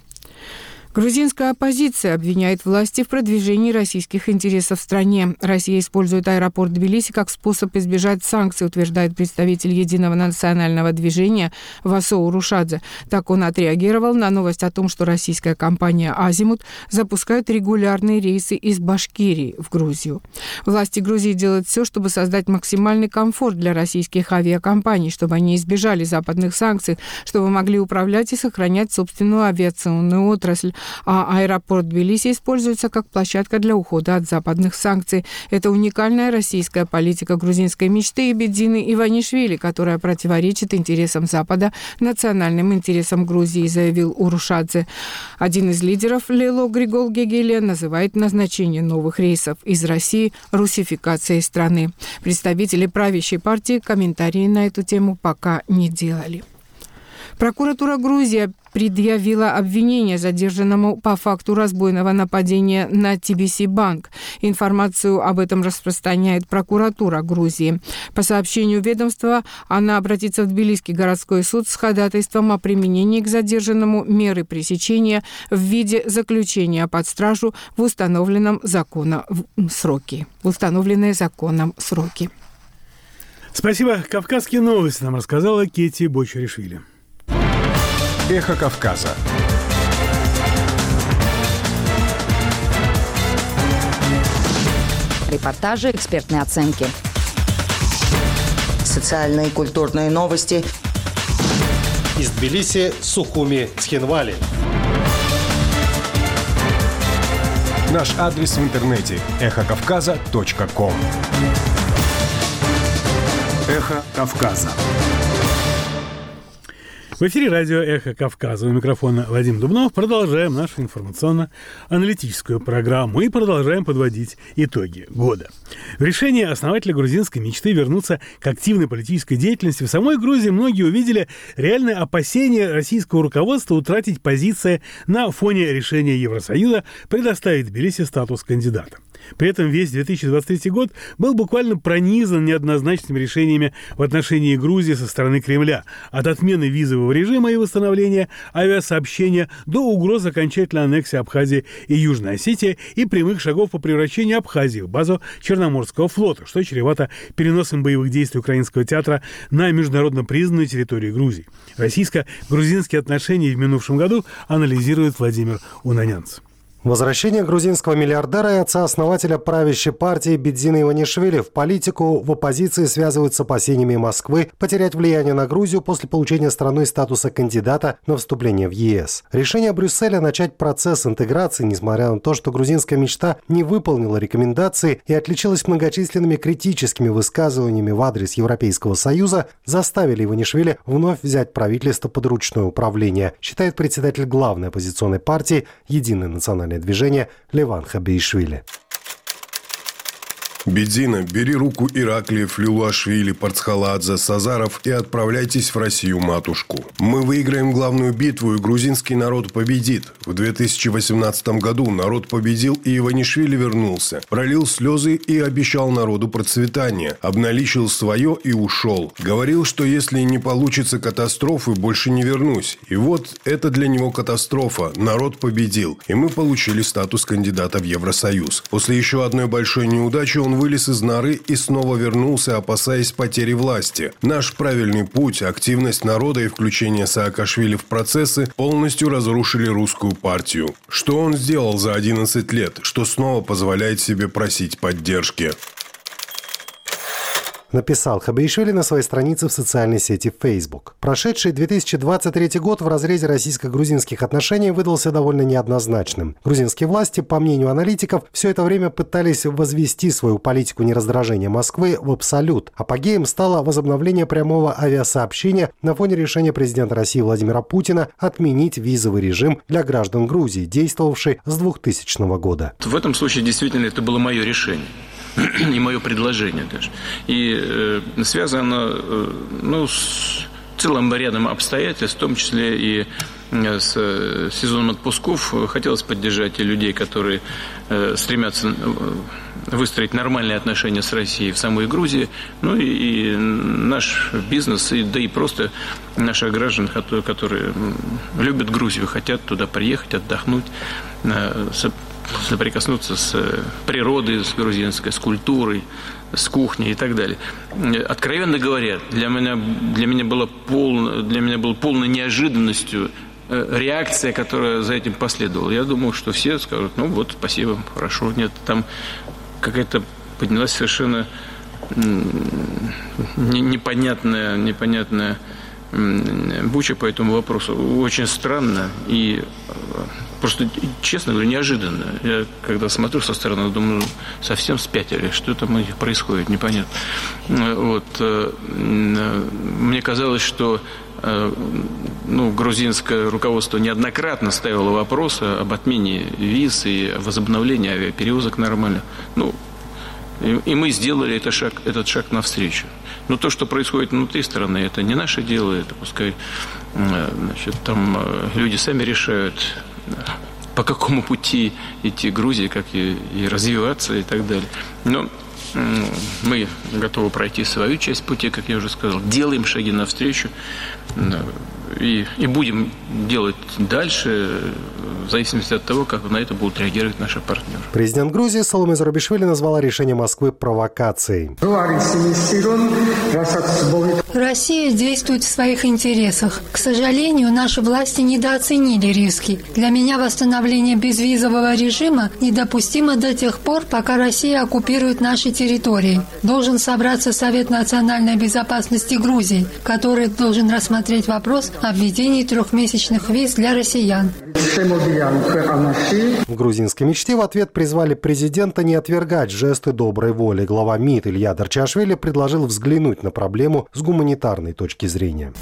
Грузинская оппозиция обвиняет власти в продвижении российских интересов в стране. Россия использует аэропорт Тбилиси как способ избежать санкций, утверждает представитель Единого национального движения Васо Урушадзе. Так он отреагировал на новость о том, что российская компания «Азимут» запускает регулярные рейсы из Башкирии в Грузию. Власти Грузии делают все, чтобы создать максимальный комфорт для российских авиакомпаний, чтобы они избежали западных санкций, чтобы могли управлять и сохранять собственную авиационную отрасль. А аэропорт Тбилиси используется как площадка для ухода от западных санкций. Это уникальная российская политика грузинской мечты Ибедзины Иванишвили, которая противоречит интересам Запада, национальным интересам Грузии, заявил Урушадзе. Один из лидеров Лело Григол Гегелия называет назначение новых рейсов из России русификацией страны. Представители правящей партии комментарии на эту тему пока не делали. Прокуратура Грузии предъявила обвинение задержанному по факту разбойного нападения на ти би си-банк. Информацию об этом распространяет прокуратура Грузии. По сообщению ведомства, она обратится в Тбилисский городской суд с ходатайством о применении к задержанному меры пресечения в виде заключения под стражу в установленном законом сроки. В установленные законом сроки. Спасибо. Кавказские новости нам рассказала Кети Бочеришвили. Эхо Кавказа. Репортажи, экспертные оценки. Социальные и культурные новости. Из Тбилиси, Сухуми, Цхинвали. Наш адрес в интернете – эхо кавказа точка ком. Эхо Кавказа. В эфире радио «Эхо Кавказа». У микрофона Вадим Дубнов. Продолжаем нашу информационно-аналитическую программу и продолжаем подводить итоги года. В решении основателя грузинской мечты вернуться к активной политической деятельности в самой Грузии многие увидели реальное опасение российского руководства утратить позиции на фоне решения Евросоюза предоставить Тбилиси статус кандидата. При этом весь две тысячи двадцать третий год был буквально пронизан неоднозначными решениями в отношении Грузии со стороны Кремля, от отмены визового режима и восстановления авиасообщения до угроз окончательной аннексии Абхазии и Южной Осетии и прямых шагов по превращению Абхазии в базу Черноморского флота, что чревато переносом боевых действий украинского театра на международно признанную территорию Грузии. Российско-грузинские отношения в минувшем году анализирует Владимир Унанянц. Возвращение грузинского миллиардера и отца-основателя правящей партии Бедзина Иванишвили в политику в оппозиции связывают с опасениями Москвы потерять влияние на Грузию после получения страной статуса кандидата на вступление в ЕС. Решение Брюсселя начать процесс интеграции, несмотря на то, что грузинская мечта не выполнила рекомендации и отличилась многочисленными критическими высказываниями в адрес Европейского Союза, заставили Иванишвили вновь взять правительство под ручное управление, считает председатель главной оппозиционной партии «Единое национальное движение» Леван Хабеишвили. Бедзина, бери руку Ираклиев, Лилуашвили, Парцхаладзе, Сазаров и отправляйтесь в Россию-матушку. Мы выиграем главную битву, и грузинский народ победит. В две тысячи восемнадцатом году народ победил, и Иванишвили вернулся. Пролил слезы и обещал народу процветание. Обналичил свое и ушел. Говорил, что если не получится катастрофы, больше не вернусь. И вот это для него катастрофа. Народ победил. И мы получили статус кандидата в Евросоюз. После еще одной большой неудачи он Он вылез из норы и снова вернулся, опасаясь потери власти. Наш правильный путь, активность народа и включение Саакашвили в процессы полностью разрушили русскую партию. Что он сделал за одиннадцать лет, что снова позволяет себе просить поддержки? Написал Хабеишвили на своей странице в социальной сети Facebook. Прошедший две тысячи двадцать третий год в разрезе российско-грузинских отношений выдался довольно неоднозначным. Грузинские власти, по мнению аналитиков, все это время пытались возвести свою политику нераздражения Москвы в абсолют. Апогеем стало возобновление прямого авиасообщения на фоне решения президента России Владимира Путина отменить визовый режим для граждан Грузии, действовавший с двухтысячного года. В этом случае действительно это было мое решение. И мое предложение даже. И э, связано э, ну, с целым рядом обстоятельств, в том числе и э, с э, сезоном отпусков. Хотелось поддержать и людей, которые э, стремятся выстроить нормальные отношения с Россией в самой Грузии. Ну и, и наш бизнес, и, да и просто наших граждан, которые любят Грузию, хотят туда приехать, отдохнуть, э, соприкоснуться с природой, с грузинской, с культурой, с кухней и так далее. Откровенно говоря, для меня, для меня, было, полно, для меня было полной неожиданностью реакция, которая за этим последовала. Я думал, что все скажут, ну вот, спасибо, хорошо. Нет, там какая-то поднялась совершенно непонятная, непонятная буча по этому вопросу. Очень странно и просто, честно говоря, неожиданно. Я когда смотрю со стороны, думаю, совсем спятили, что там у них происходит, непонятно. Вот. Мне казалось, что ну, грузинское руководство неоднократно ставило вопросы об отмене виз и возобновлении авиаперевозок нормально. Ну, и, и мы сделали этот шаг, этот шаг навстречу. Но то, что происходит внутри страны, это не наше дело, это пускай значит, там люди сами решают, по какому пути идти Грузии, как и, и развиваться и так далее. Но мы готовы пройти свою часть пути, как я уже сказал, делаем шаги навстречу и, и будем делать дальше, в зависимости от того, как на это будут реагировать наши партнеры. Президент Грузии Саломе Зурабишвили назвала решение Москвы провокацией. Россия действует в своих интересах. К сожалению, наши власти недооценили риски. Для меня восстановление безвизового режима недопустимо до тех пор, пока Россия оккупирует наши территории. Должен собраться Совет национальной безопасности Грузии, который должен рассмотреть вопрос о введении трехмесячных виз для россиян. В грузинской мечте в ответ призвали президента не отвергать жесты доброй воли. Глава МИД Илья Дарчашвили предложил взглянуть на проблему с гуманитарной точки зрения.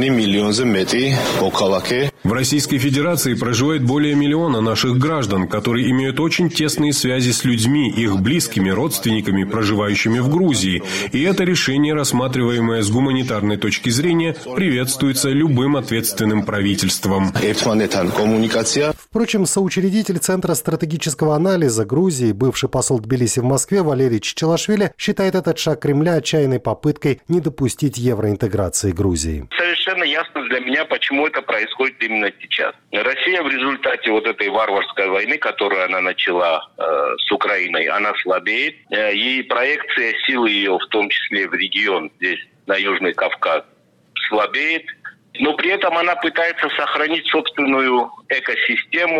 В Российской Федерации проживает более миллиона наших граждан, которые имеют очень тесные связи с людьми, их близкими, родственниками, проживающими в Грузии. И это решение, рассматриваемое с гуманитарной точки зрения, приветствуется любым ответственным правительством. Впрочем, соучредитель Центра стратегического анализа Грузии, бывший посол Тбилиси в Москве Валерий Чичилашвили, считает этот шаг Кремля отчаянной попыткой не допустить евроинтеграции Грузии. Совершенно ясно для меня, почему это происходит именно сейчас. Россия в результате вот этой варварской войны, которую она начала э, с Украиной, она слабеет. Э, и проекция силы ее, в том числе в регион, здесь, на Южный Кавказ, слабеет. Но при этом она пытается сохранить собственную экосистему,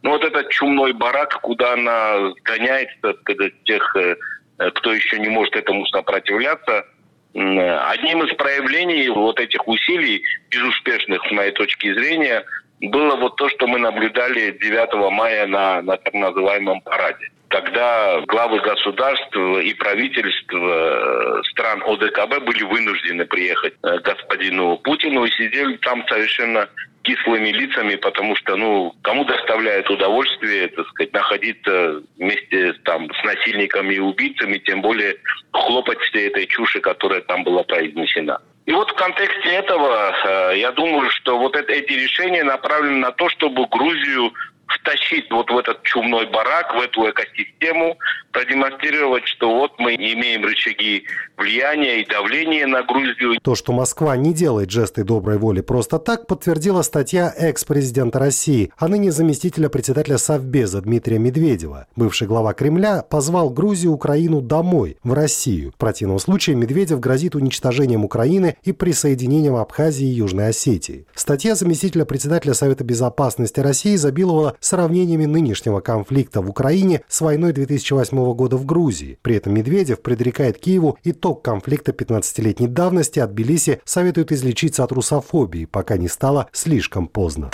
Ну, вот этот чумной барак, куда она гоняет тех, кто еще не может этому сопротивляться. Одним из проявлений вот этих усилий, безуспешных с моей точки зрения, было вот то, что мы наблюдали девятого мая на, на так называемом параде. Когда главы государств и правительств стран ОДКБ были вынуждены приехать к господину Путину и сидели там совершенно кислыми лицами, потому что, ну, кому доставляет удовольствие, так сказать, находиться вместе там с насильниками и убийцами, тем более хлопать всей этой чуши, которая там была произнесена. И вот в контексте этого, я думаю, что вот это, эти решения направлены на то, чтобы Грузию втащить вот в этот чумной барак, в эту экосистему, продемонстрировать, что вот мы имеем рычаги влияния и давления на Грузию. То, что Москва не делает жесты доброй воли просто так, подтвердила статья экс-президента России, а ныне заместителя председателя Совбеза Дмитрия Медведева. Бывший глава Кремля позвал Грузию и Украину домой, в Россию. В противном случае Медведев грозит уничтожением Украины и присоединением Абхазии и Южной Осетии. Статья заместителя председателя Совета безопасности России изобиловала сравнениями нынешнего конфликта в Украине с войной две тысячи восьмого года в Грузии. При этом Медведев предрекает Киеву итог конфликта пятнадцатилетней давности, а Тбилиси советует излечиться от русофобии, пока не стало слишком поздно.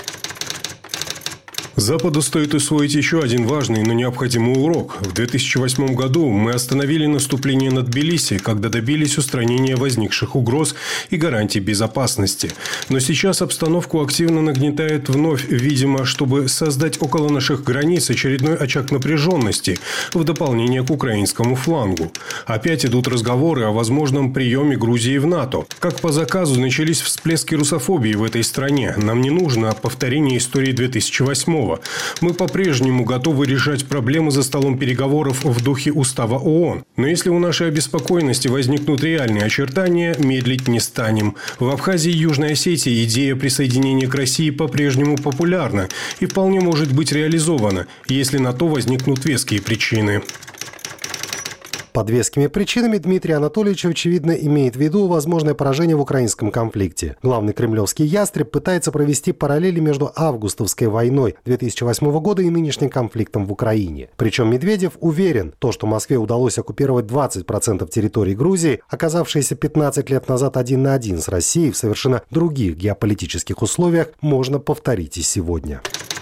Западу стоит усвоить еще один важный, но необходимый урок. В две тысячи восьмом году мы остановили наступление на Тбилиси, когда добились устранения возникших угроз и гарантий безопасности. Но сейчас обстановку активно нагнетает вновь, видимо, чтобы создать около наших границ очередной очаг напряженности в дополнение к украинскому флангу. Опять идут разговоры о возможном приеме Грузии в НАТО. Как по заказу начались всплески русофобии в этой стране. Нам не нужно повторение истории две тысячи восьмого. Мы по-прежнему готовы решать проблемы за столом переговоров в духе Устава ООН. Но если у нашей обеспокоенности возникнут реальные очертания, медлить не станем. В Абхазии и Южной Осетии идея присоединения к России по-прежнему популярна и вполне может быть реализована, если на то возникнут веские причины. Под вескими причинами Дмитрий Анатольевич, очевидно, имеет в виду возможное поражение в украинском конфликте. Главный кремлевский ястреб пытается провести параллели между августовской войной две тысячи восьмого года и нынешним конфликтом в Украине. Причем Медведев уверен, то, что Москве удалось оккупировать двадцать процентов территории Грузии, оказавшиеся пятнадцать лет назад один на один с Россией в совершенно других геополитических условиях, можно повторить и сегодня.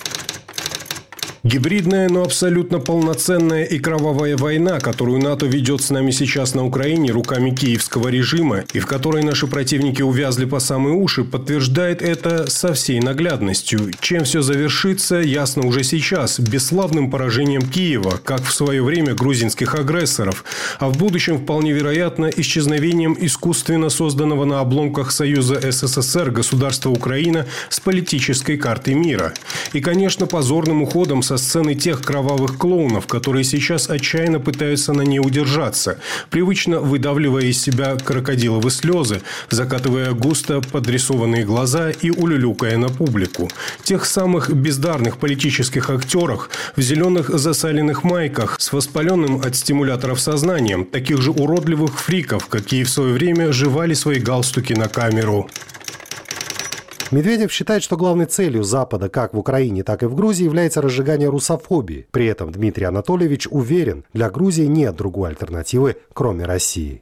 Гибридная, но абсолютно полноценная и кровавая война, которую НАТО ведет с нами сейчас на Украине руками киевского режима, и в которой наши противники увязли по самые уши, подтверждает это со всей наглядностью. Чем все завершится, ясно уже сейчас. Бесславным поражением Киева, как в свое время грузинских агрессоров, а в будущем вполне вероятно исчезновением искусственно созданного на обломках Союза СССР государства Украина с политической карты мира. И, конечно, позорным уходом со сцены тех кровавых клоунов, которые сейчас отчаянно пытаются на ней удержаться, привычно выдавливая из себя крокодиловые слезы, закатывая густо подрисованные глаза и улюлюкая на публику. Тех самых бездарных политических актерах в зеленых засаленных майках с воспаленным от стимуляторов сознанием, таких же уродливых фриков, какие в свое время жевали свои галстуки на камеру. Медведев считает, что главной целью Запада как в Украине, так и в Грузии является разжигание русофобии. При этом Дмитрий Анатольевич уверен, для Грузии нет другой альтернативы, кроме России.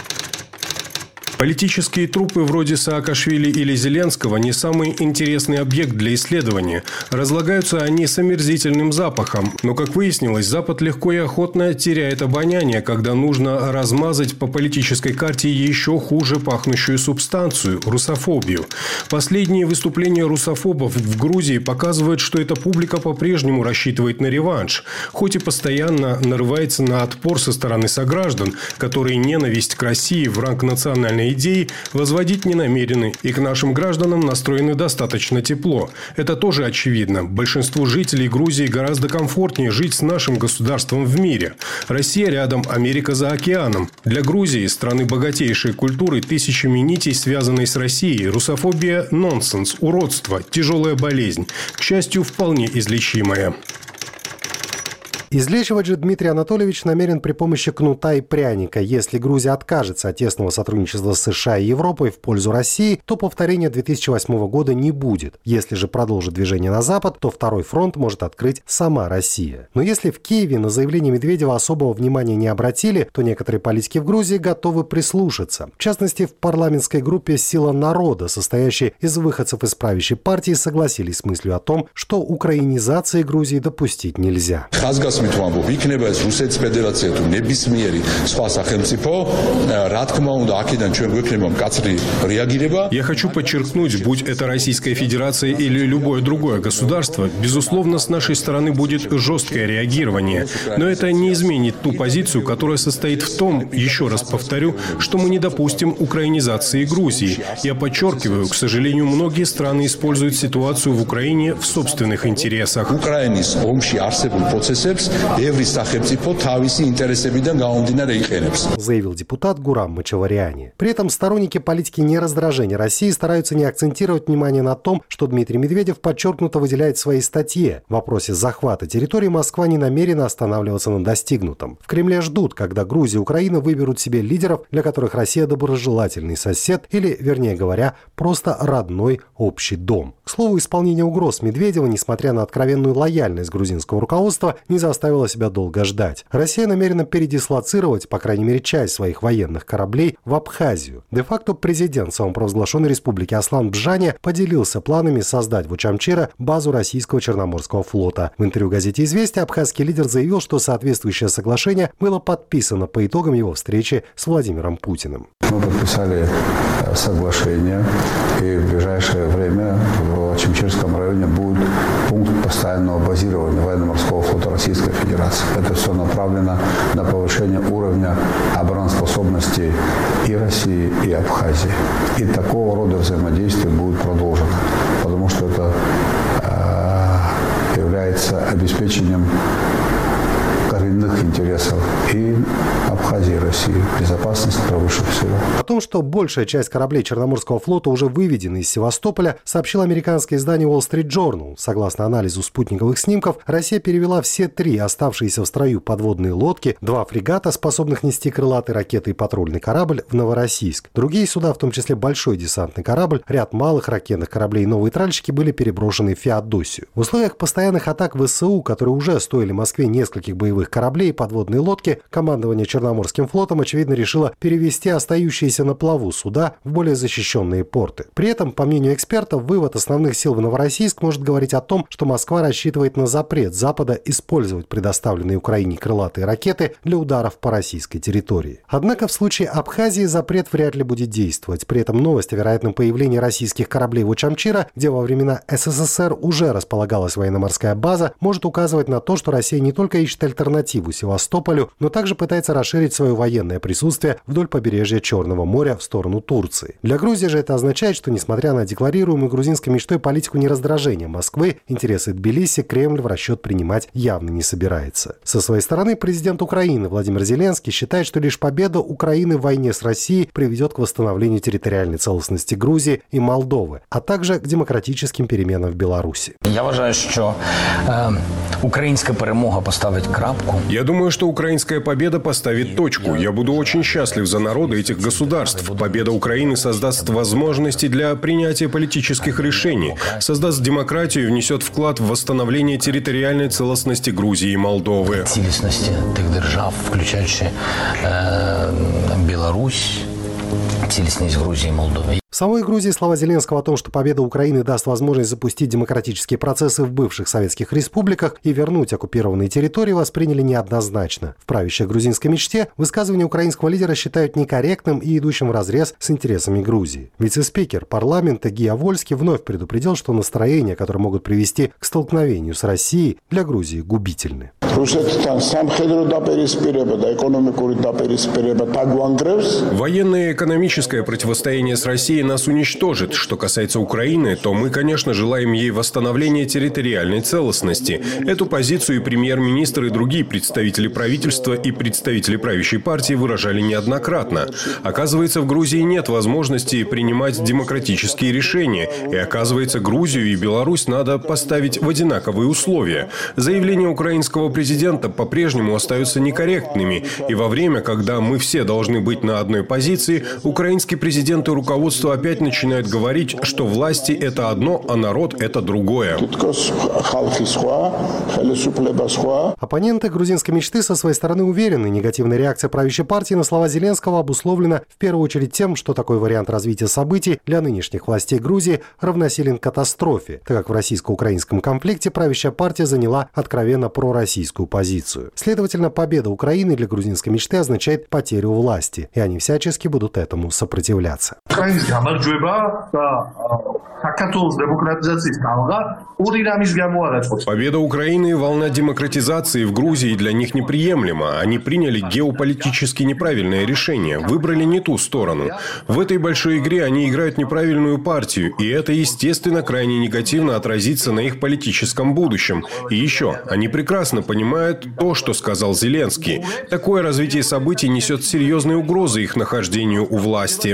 Политические трупы вроде Саакашвили или Зеленского не самый интересный объект для исследования. Разлагаются они с омерзительным запахом. Но, как выяснилось, Запад легко и охотно теряет обоняние, когда нужно размазать по политической карте еще хуже пахнущую субстанцию – русофобию. Последние выступления русофобов в Грузии показывают, что эта публика по-прежнему рассчитывает на реванш, хоть и постоянно нарывается на отпор со стороны сограждан, которые ненависть к России в ранг национальной идеи возводить не намерены и к нашим гражданам настроены достаточно тепло. Это тоже очевидно. Большинству жителей Грузии гораздо комфортнее жить с нашим государством в мире. Россия рядом, Америка за океаном. Для Грузии, страны богатейшей культуры, тысячами нитей, связанной с Россией, русофобия – нонсенс, уродство, тяжелая болезнь. К счастью, вполне излечимая. Излечивать же Дмитрий Анатольевич намерен при помощи кнута и пряника. Если Грузия откажется от тесного сотрудничества с США и Европой в пользу России, то повторения две тысячи восьмого года не будет. Если же продолжит движение на Запад, то второй фронт может открыть сама Россия. Но если в Киеве на заявление Медведева особого внимания не обратили, то некоторые политики в Грузии готовы прислушаться. В частности, в парламентской группе «Сила народа», состоящей из выходцев из правящей партии, согласились с мыслью о том, что украинизации Грузии допустить нельзя. Я хочу подчеркнуть, будь это Российская Федерация или любое другое государство, безусловно, с нашей стороны будет жесткое реагирование. Но это не изменит ту позицию, которая состоит в том, еще раз повторю, что мы не допустим украинизации Грузии. Я подчеркиваю, к сожалению, многие страны используют ситуацию в Украине в собственных интересах. Заявил депутат Гурам Мачавариани. При этом сторонники политики нераздражения России стараются не акцентировать внимание на том, что Дмитрий Медведев подчеркнуто выделяет в своей статье. В вопросе захвата территории Москва не намерена останавливаться на достигнутом. В Кремле ждут, когда Грузия и Украина выберут себе лидеров, для которых Россия доброжелательный сосед или, вернее говоря, просто родной общий дом. К слову, исполнение угроз Медведева, несмотря на откровенную лояльность грузинского руководства, не заставило себя долго ждать. Россия намерена передислоцировать, по крайней мере, часть своих военных кораблей в Абхазию. Де-факто президент самопровозглашенной республики Аслан Бжаня поделился планами создать в Учамчире базу российского Черноморского флота. В интервью газете «Известия» абхазский лидер заявил, что соответствующее соглашение было подписано по итогам его встречи с Владимиром Путиным. Мы подписали соглашение, и в ближайшее время в Очамчирском районе будет пункт постоянного базирования военно-морского флота Российской Федерации. Это все направлено на повышение уровня обороноспособности и России, и Абхазии. И такого рода взаимодействие будет продолжено, потому что это э, является обеспечением коренных интересов и Абхазии, и России. Безопасность превыше всего. О том, что большая часть кораблей Черноморского флота уже выведена из Севастополя, сообщило американское издание Wall Street Journal. Согласно анализу спутниковых снимков, Россия перевела все три оставшиеся в строю подводные лодки, два фрегата, способных нести крылатые ракеты и патрульный корабль, в Новороссийск. Другие суда, в том числе большой десантный корабль, ряд малых ракетных кораблей и новые тральщики были переброшены в Феодосию. В условиях постоянных атак ВСУ, которые уже стоили Москве нескольких боевых кораблей и подводные лодки, командование Черноморским флотом, очевидно, решило перевести остающиеся на плаву суда в более защищенные порты. При этом, по мнению экспертов, вывод основных сил в Новороссийск может говорить о том, что Москва рассчитывает на запрет Запада использовать предоставленные Украине крылатые ракеты для ударов по российской территории. Однако в случае Абхазии запрет вряд ли будет действовать. При этом новость о вероятном появлении российских кораблей в Учамчире, где во времена СССР уже располагалась военно-морская база, может указывать на то, что Россия не только ищет альтернативу Севастополю, но также пытается расширить свое военное присутствие вдоль побережья Черного моря в сторону Турции. Для Грузии же это означает, что, несмотря на декларируемую грузинской мечтой политику нераздражения Москвы, интересы Тбилиси Кремль в расчет принимать явно не собирается. Со своей стороны, президент Украины Владимир Зеленский считает, что лишь победа Украины в войне с Россией приведет к восстановлению территориальной целостности Грузии и Молдовы, а также к демократическим переменам в Беларуси. Я вважаю, що э, українська перемога поставить крапку. Я думаю, что украинская победа поставит точку. Я буду очень счастлив за народы этих государств. Победа Украины создаст возможности для принятия политических решений, создаст демократию и внесет вклад в восстановление территориальной целостности Грузии и Молдовы. Цілісності тих держав, включаючи э, Беларусь, цілісність Грузии и Молдовы. В самой Грузии слова Зеленского о том, что победа Украины даст возможность запустить демократические процессы в бывших советских республиках и вернуть оккупированные территории, восприняли неоднозначно. В правящей грузинской мечте высказывание украинского лидера считают некорректным и идущим вразрез с интересами Грузии. Вице-спикер парламента Гия Вольский вновь предупредил, что настроения, которые могут привести к столкновению с Россией, для Грузии губительны. Военное и экономическое противостояние с Россией нас уничтожит. Что касается Украины, то мы, конечно, желаем ей восстановления территориальной целостности. Эту позицию и премьер-министр, и другие представители правительства и представители правящей партии выражали неоднократно. Оказывается, в Грузии нет возможности принимать демократические решения. И оказывается, Грузию и Беларусь надо поставить в одинаковые условия. Заявление украинского президента президента по-прежнему остаются некорректными. И во время, когда мы все должны быть на одной позиции, украинский президент и руководство опять начинают говорить, что власти – это одно, а народ – это другое. Оппоненты грузинской мечты со своей стороны уверены, негативная реакция правящей партии на слова Зеленского обусловлена в первую очередь тем, что такой вариант развития событий для нынешних властей Грузии равносилен катастрофе, так как в российско-украинском конфликте правящая партия заняла откровенно пророссийскую позицию. Следовательно, победа Украины для грузинской мечты означает потерю власти, и они всячески будут этому сопротивляться. Победа Украины и волна демократизации в Грузии для них неприемлема. Они приняли геополитически неправильное решение, выбрали не ту сторону. В этой большой игре они играют неправильную партию, и это, естественно, крайне негативно отразится на их политическом будущем. И еще, они прекрасно понимают то, что сказал Зеленский. Такое развитие событий несет серьезные угрозы их нахождению у власти.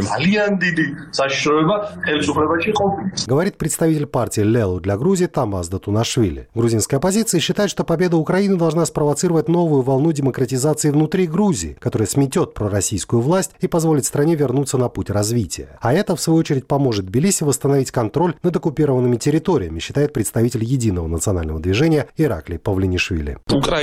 Говорит представитель партии «Лелу» для Грузии Тамас Датунашвили. Грузинская оппозиция считает, что победа Украины должна спровоцировать новую волну демократизации внутри Грузии, которая сметет пророссийскую власть и позволит стране вернуться на путь развития. А это, в свою очередь, поможет Тбилиси восстановить контроль над оккупированными территориями, считает представитель Единого национального движения Ираклий Павлинишвили.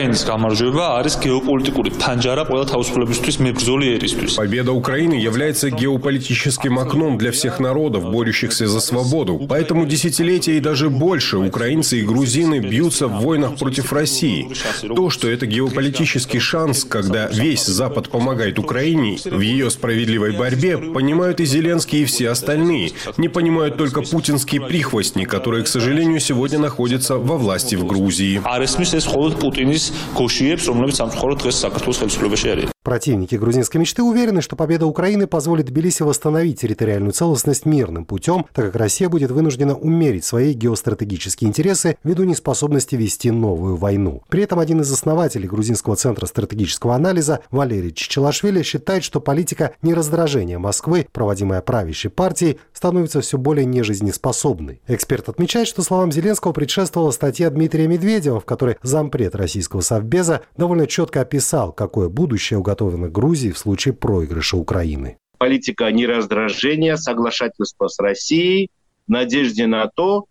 Победа Украины является геополитическим окном для всех народов, борющихся за свободу. Поэтому десятилетия и даже больше украинцы и грузины бьются в войнах против России. То, что это геополитический шанс, когда весь Запад помогает Украине в ее справедливой борьбе, понимают и Зеленский, и все остальные. Не понимают только путинские прихвостни, которые, к сожалению, сегодня находятся во власти в Грузии. Противники грузинской мечты уверены, что победа Украины позволит Тбилиси восстановить территориальную целостность мирным путем, так как Россия будет вынуждена умерить свои геостратегические интересы ввиду неспособности вести новую войну. При этом один из основателей Грузинского центра стратегического анализа Валерий Чичилашвили считает, что политика нераздражения Москвы, проводимая правящей партией, становится все более нежизнеспособной. Эксперт отмечает, что словам Зеленского предшествовала статья Дмитрия Медведева, в которой зампред российского совбеза довольно четко описал, какое будущее уготовано Грузии в случае проигрыша Украины. Политика нераздражения, соглашательства с Россией, в надежде на то,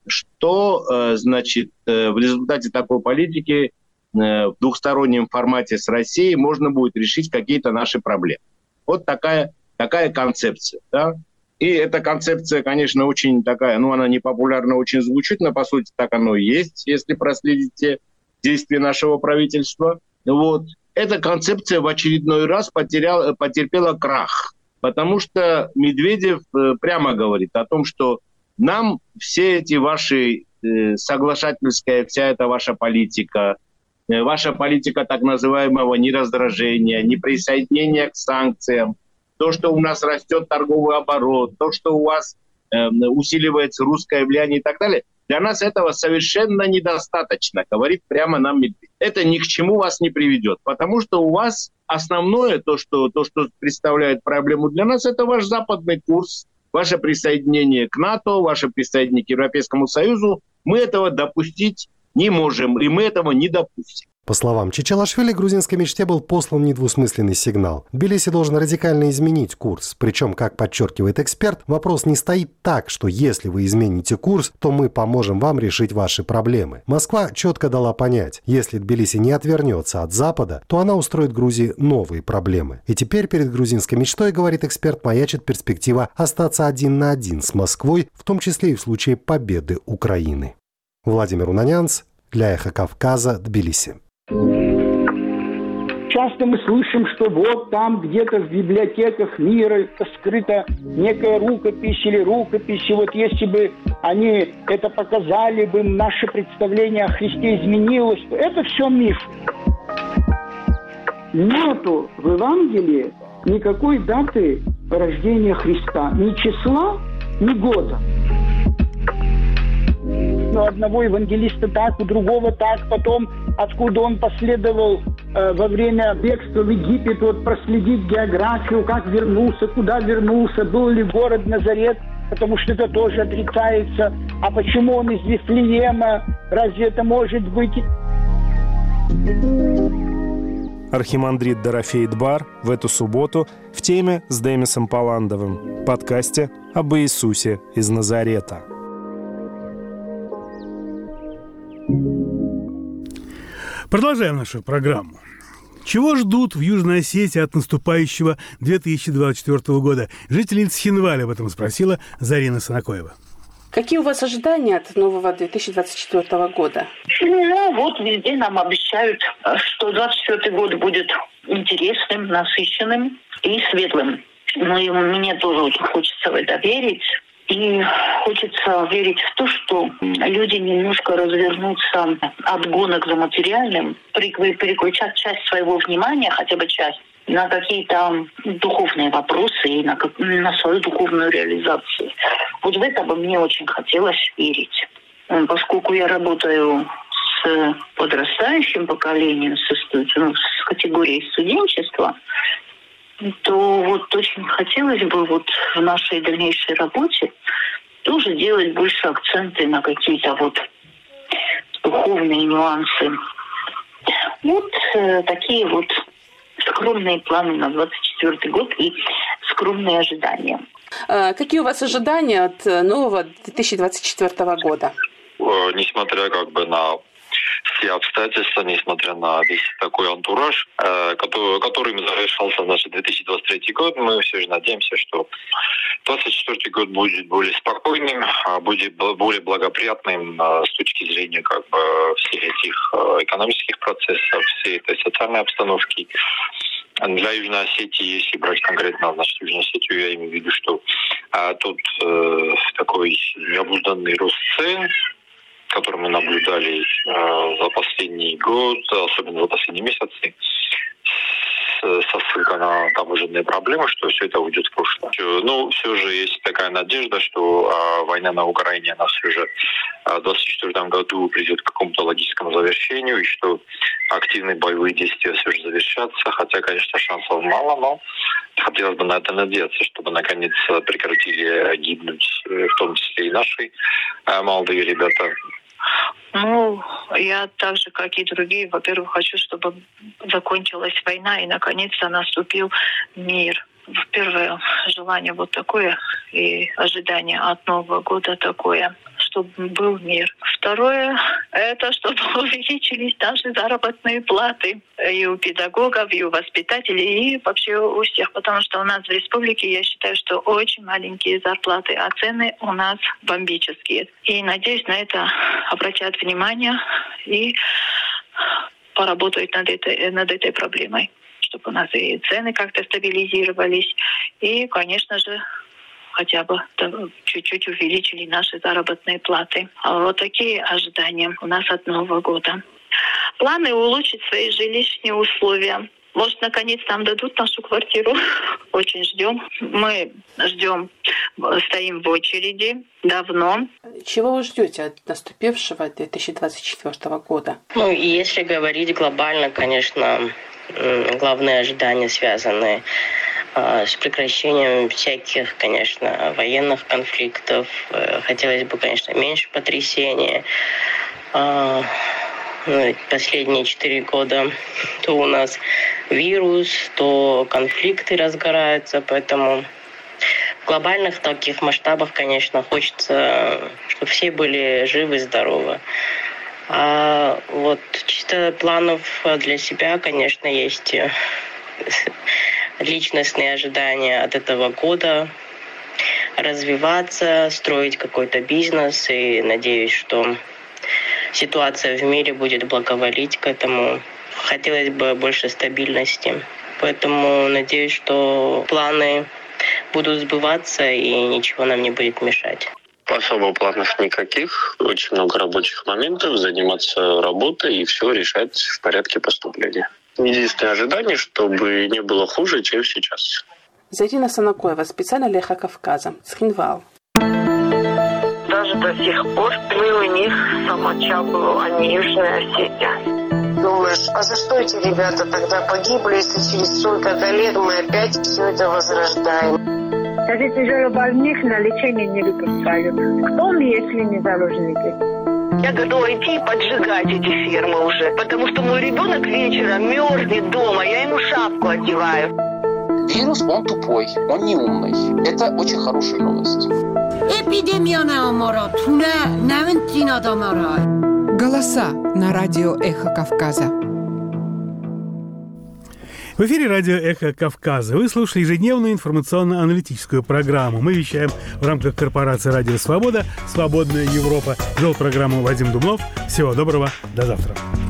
что, значит, в результате такой политики в двухстороннем формате с Россией можно будет решить какие-то наши проблемы. Вот такая, такая концепция. Да? И эта концепция, конечно, очень такая, ну, она не популярно очень звучит, но, по сути, так оно и есть, если проследите действия нашего правительства. Вот. Эта концепция в очередной раз потеряла, потерпела крах, потому что Медведев прямо говорит о том, что нам все эти ваши э, соглашательская, вся эта ваша политика, э, ваша политика так называемого нераздражения, неприсоединения к санкциям, то, что у нас растет торговый оборот, то, что у вас э, усиливается русское влияние и так далее, для нас этого совершенно недостаточно, говорит прямо нам Медведев. Это ни к чему вас не приведет, потому что у вас основное, то, что, то, что представляет проблему для нас, это ваш западный курс, ваше присоединение к НАТО, ваше присоединение к Европейскому Союзу. Мы этого допустить не можем, и мы этого не допустим. По словам Чичилашвили, грузинской мечте был послан недвусмысленный сигнал. Тбилиси должен радикально изменить курс. Причем, как подчеркивает эксперт, вопрос не стоит так, что если вы измените курс, то мы поможем вам решить ваши проблемы. Москва четко дала понять, если Тбилиси не отвернется от Запада, то она устроит Грузии новые проблемы. И теперь перед грузинской мечтой, говорит эксперт, маячит перспектива остаться один на один с Москвой, в том числе и в случае победы Украины. Владимир Унанянц для «Эхо Кавказа», Тбилиси. Часто мы слышим, что вот там где-то в библиотеках мира скрыта некая рукопись или рукописи. Вот если бы они это показали бы, наше представление о Христе изменилось. Это все миф. Нету в Евангелии никакой даты рождения Христа. Ни числа, ни года. У одного евангелиста так, у другого так, потом откуда он последовал э, во время бегства в Египет, вот проследить географию, как вернулся, куда вернулся, был ли город Назарет, потому что это тоже отрицается. А почему он из Вифлеема? Разве это может быть? Архимандрит Дорофей Дбар в эту субботу в теме с Демисом Паландовым в подкасте об Иисусе из Назарета. Продолжаем нашу программу. Чего ждут в Южной Осетии от наступающего две тысячи двадцать четвёртого года? Жительница Хинвали об этом спросила Зарина Санакоева. Какие у вас ожидания от нового две тысячи двадцать четвёртого года? Ну, вот везде нам обещают, что двадцать четвёртый год будет интересным, насыщенным и светлым. Ну, и мне тоже очень хочется в это верить. И хочется верить в то, что люди немножко развернутся от гонок за материальным, переключат часть своего внимания, хотя бы часть, на какие-то духовные вопросы и на, на свою духовную реализацию. Вот в это бы мне очень хотелось верить. Поскольку я работаю с подрастающим поколением, со, ну, с категорией студенчества, то вот очень хотелось бы вот в нашей дальнейшей работе тоже делать больше акценты на какие-то вот духовные нюансы. Вот э, такие вот скромные планы на двадцать четвёртый год и скромные ожидания. А какие у вас ожидания от нового две тысячи двадцать четвёртого года? Несмотря как бы на все обстоятельства, несмотря на весь такой антураж, который, которым завершался наш две тысячи двадцать третий год, мы все же надеемся, что двадцать четвёртый год будет более спокойным, будет более благоприятным с точки зрения как бы всех этих экономических процессов, всей этой социальной обстановки. Для Южной Осетии, если брать конкретно, значит, Южную Осетию, я имею в виду, что а, тут э, такой необузданный рост цен, который мы наблюдали э, за последний год, особенно за последние месяцы, со ссылкой на там выжидные проблемы, что все это уйдет в прошлое. Но все же есть такая надежда, что э, война на Украине, она все же в двадцать четвёртом году придет к какому-то логическому завершению, и что активные боевые действия все же завершатся, хотя, конечно, шансов мало, но хотелось бы на это надеяться, чтобы наконец прекратили гибнуть, в том числе и наши э, молодые ребята. Ну, я так же, как и другие, во-первых, хочу, чтобы закончилась война и наконец-то наступил мир. Первое желание вот такое и ожидание от Нового года такое, чтобы был мир. Второе, это чтобы увеличились наши заработные платы и у педагогов, и у воспитателей, и вообще у всех. Потому что у нас в республике, я считаю, что очень маленькие зарплаты, а цены у нас бомбические. И надеюсь, на это обратят внимание и поработают над этой, над этой проблемой, чтобы у нас и цены как-то стабилизировались, и, конечно же, хотя бы чуть-чуть увеличили наши заработные платы. А вот такие ожидания у нас от Нового года. Планы улучшить свои жилищные условия. Может, наконец нам дадут нашу квартиру. Очень ждем. Мы ждем, стоим в очереди давно. Чего вы ждете от наступившего две тысячи двадцать четвёртого года? Ну, если говорить глобально, конечно, главные ожидания связаны с прекращением всяких, конечно, военных конфликтов. Хотелось бы, конечно, меньше потрясения. Последние четыре года то у нас вирус, то конфликты разгораются, поэтому в глобальных таких масштабах, конечно, хочется, чтобы все были живы и здоровы. А вот чисто планов для себя, конечно, есть личностные ожидания от этого года, развиваться, строить какой-то бизнес, и надеюсь, что ситуация в мире будет благоволить к этому. Хотелось бы больше стабильности. Поэтому надеюсь, что планы будут сбываться и ничего нам не будет мешать. Особо планов никаких, очень много рабочих моментов, заниматься работой и все решать в порядке поступления. Единственное ожидание, чтобы не было хуже, чем сейчас. Зарина Санакоева, специально для Эхо Кавказа, Цхинвал. Даже до сих пор мы у них самочал, а не Южная Осетия. Думаешь, а за что эти ребята тогда погибли, если через столько-то лет мы опять все это возрождаем? Даже тяжелобольных на лечение не выпускают. Кто мы, если не заложники? Я готова идти и поджигать эти фермы уже, потому что мой ребенок вечером мерзнет дома, я ему шапку одеваю. Вирус, он тупой, он не умный. Это очень хорошая новость. Голоса на радио «Эхо Кавказа». В эфире радио «Эхо Кавказа». Вы слушали ежедневную информационно-аналитическую программу. Мы вещаем в рамках корпорации «Радио Свобода», «Свободная Европа». Вел программу Вадим Дубнов. Всего доброго. До завтра.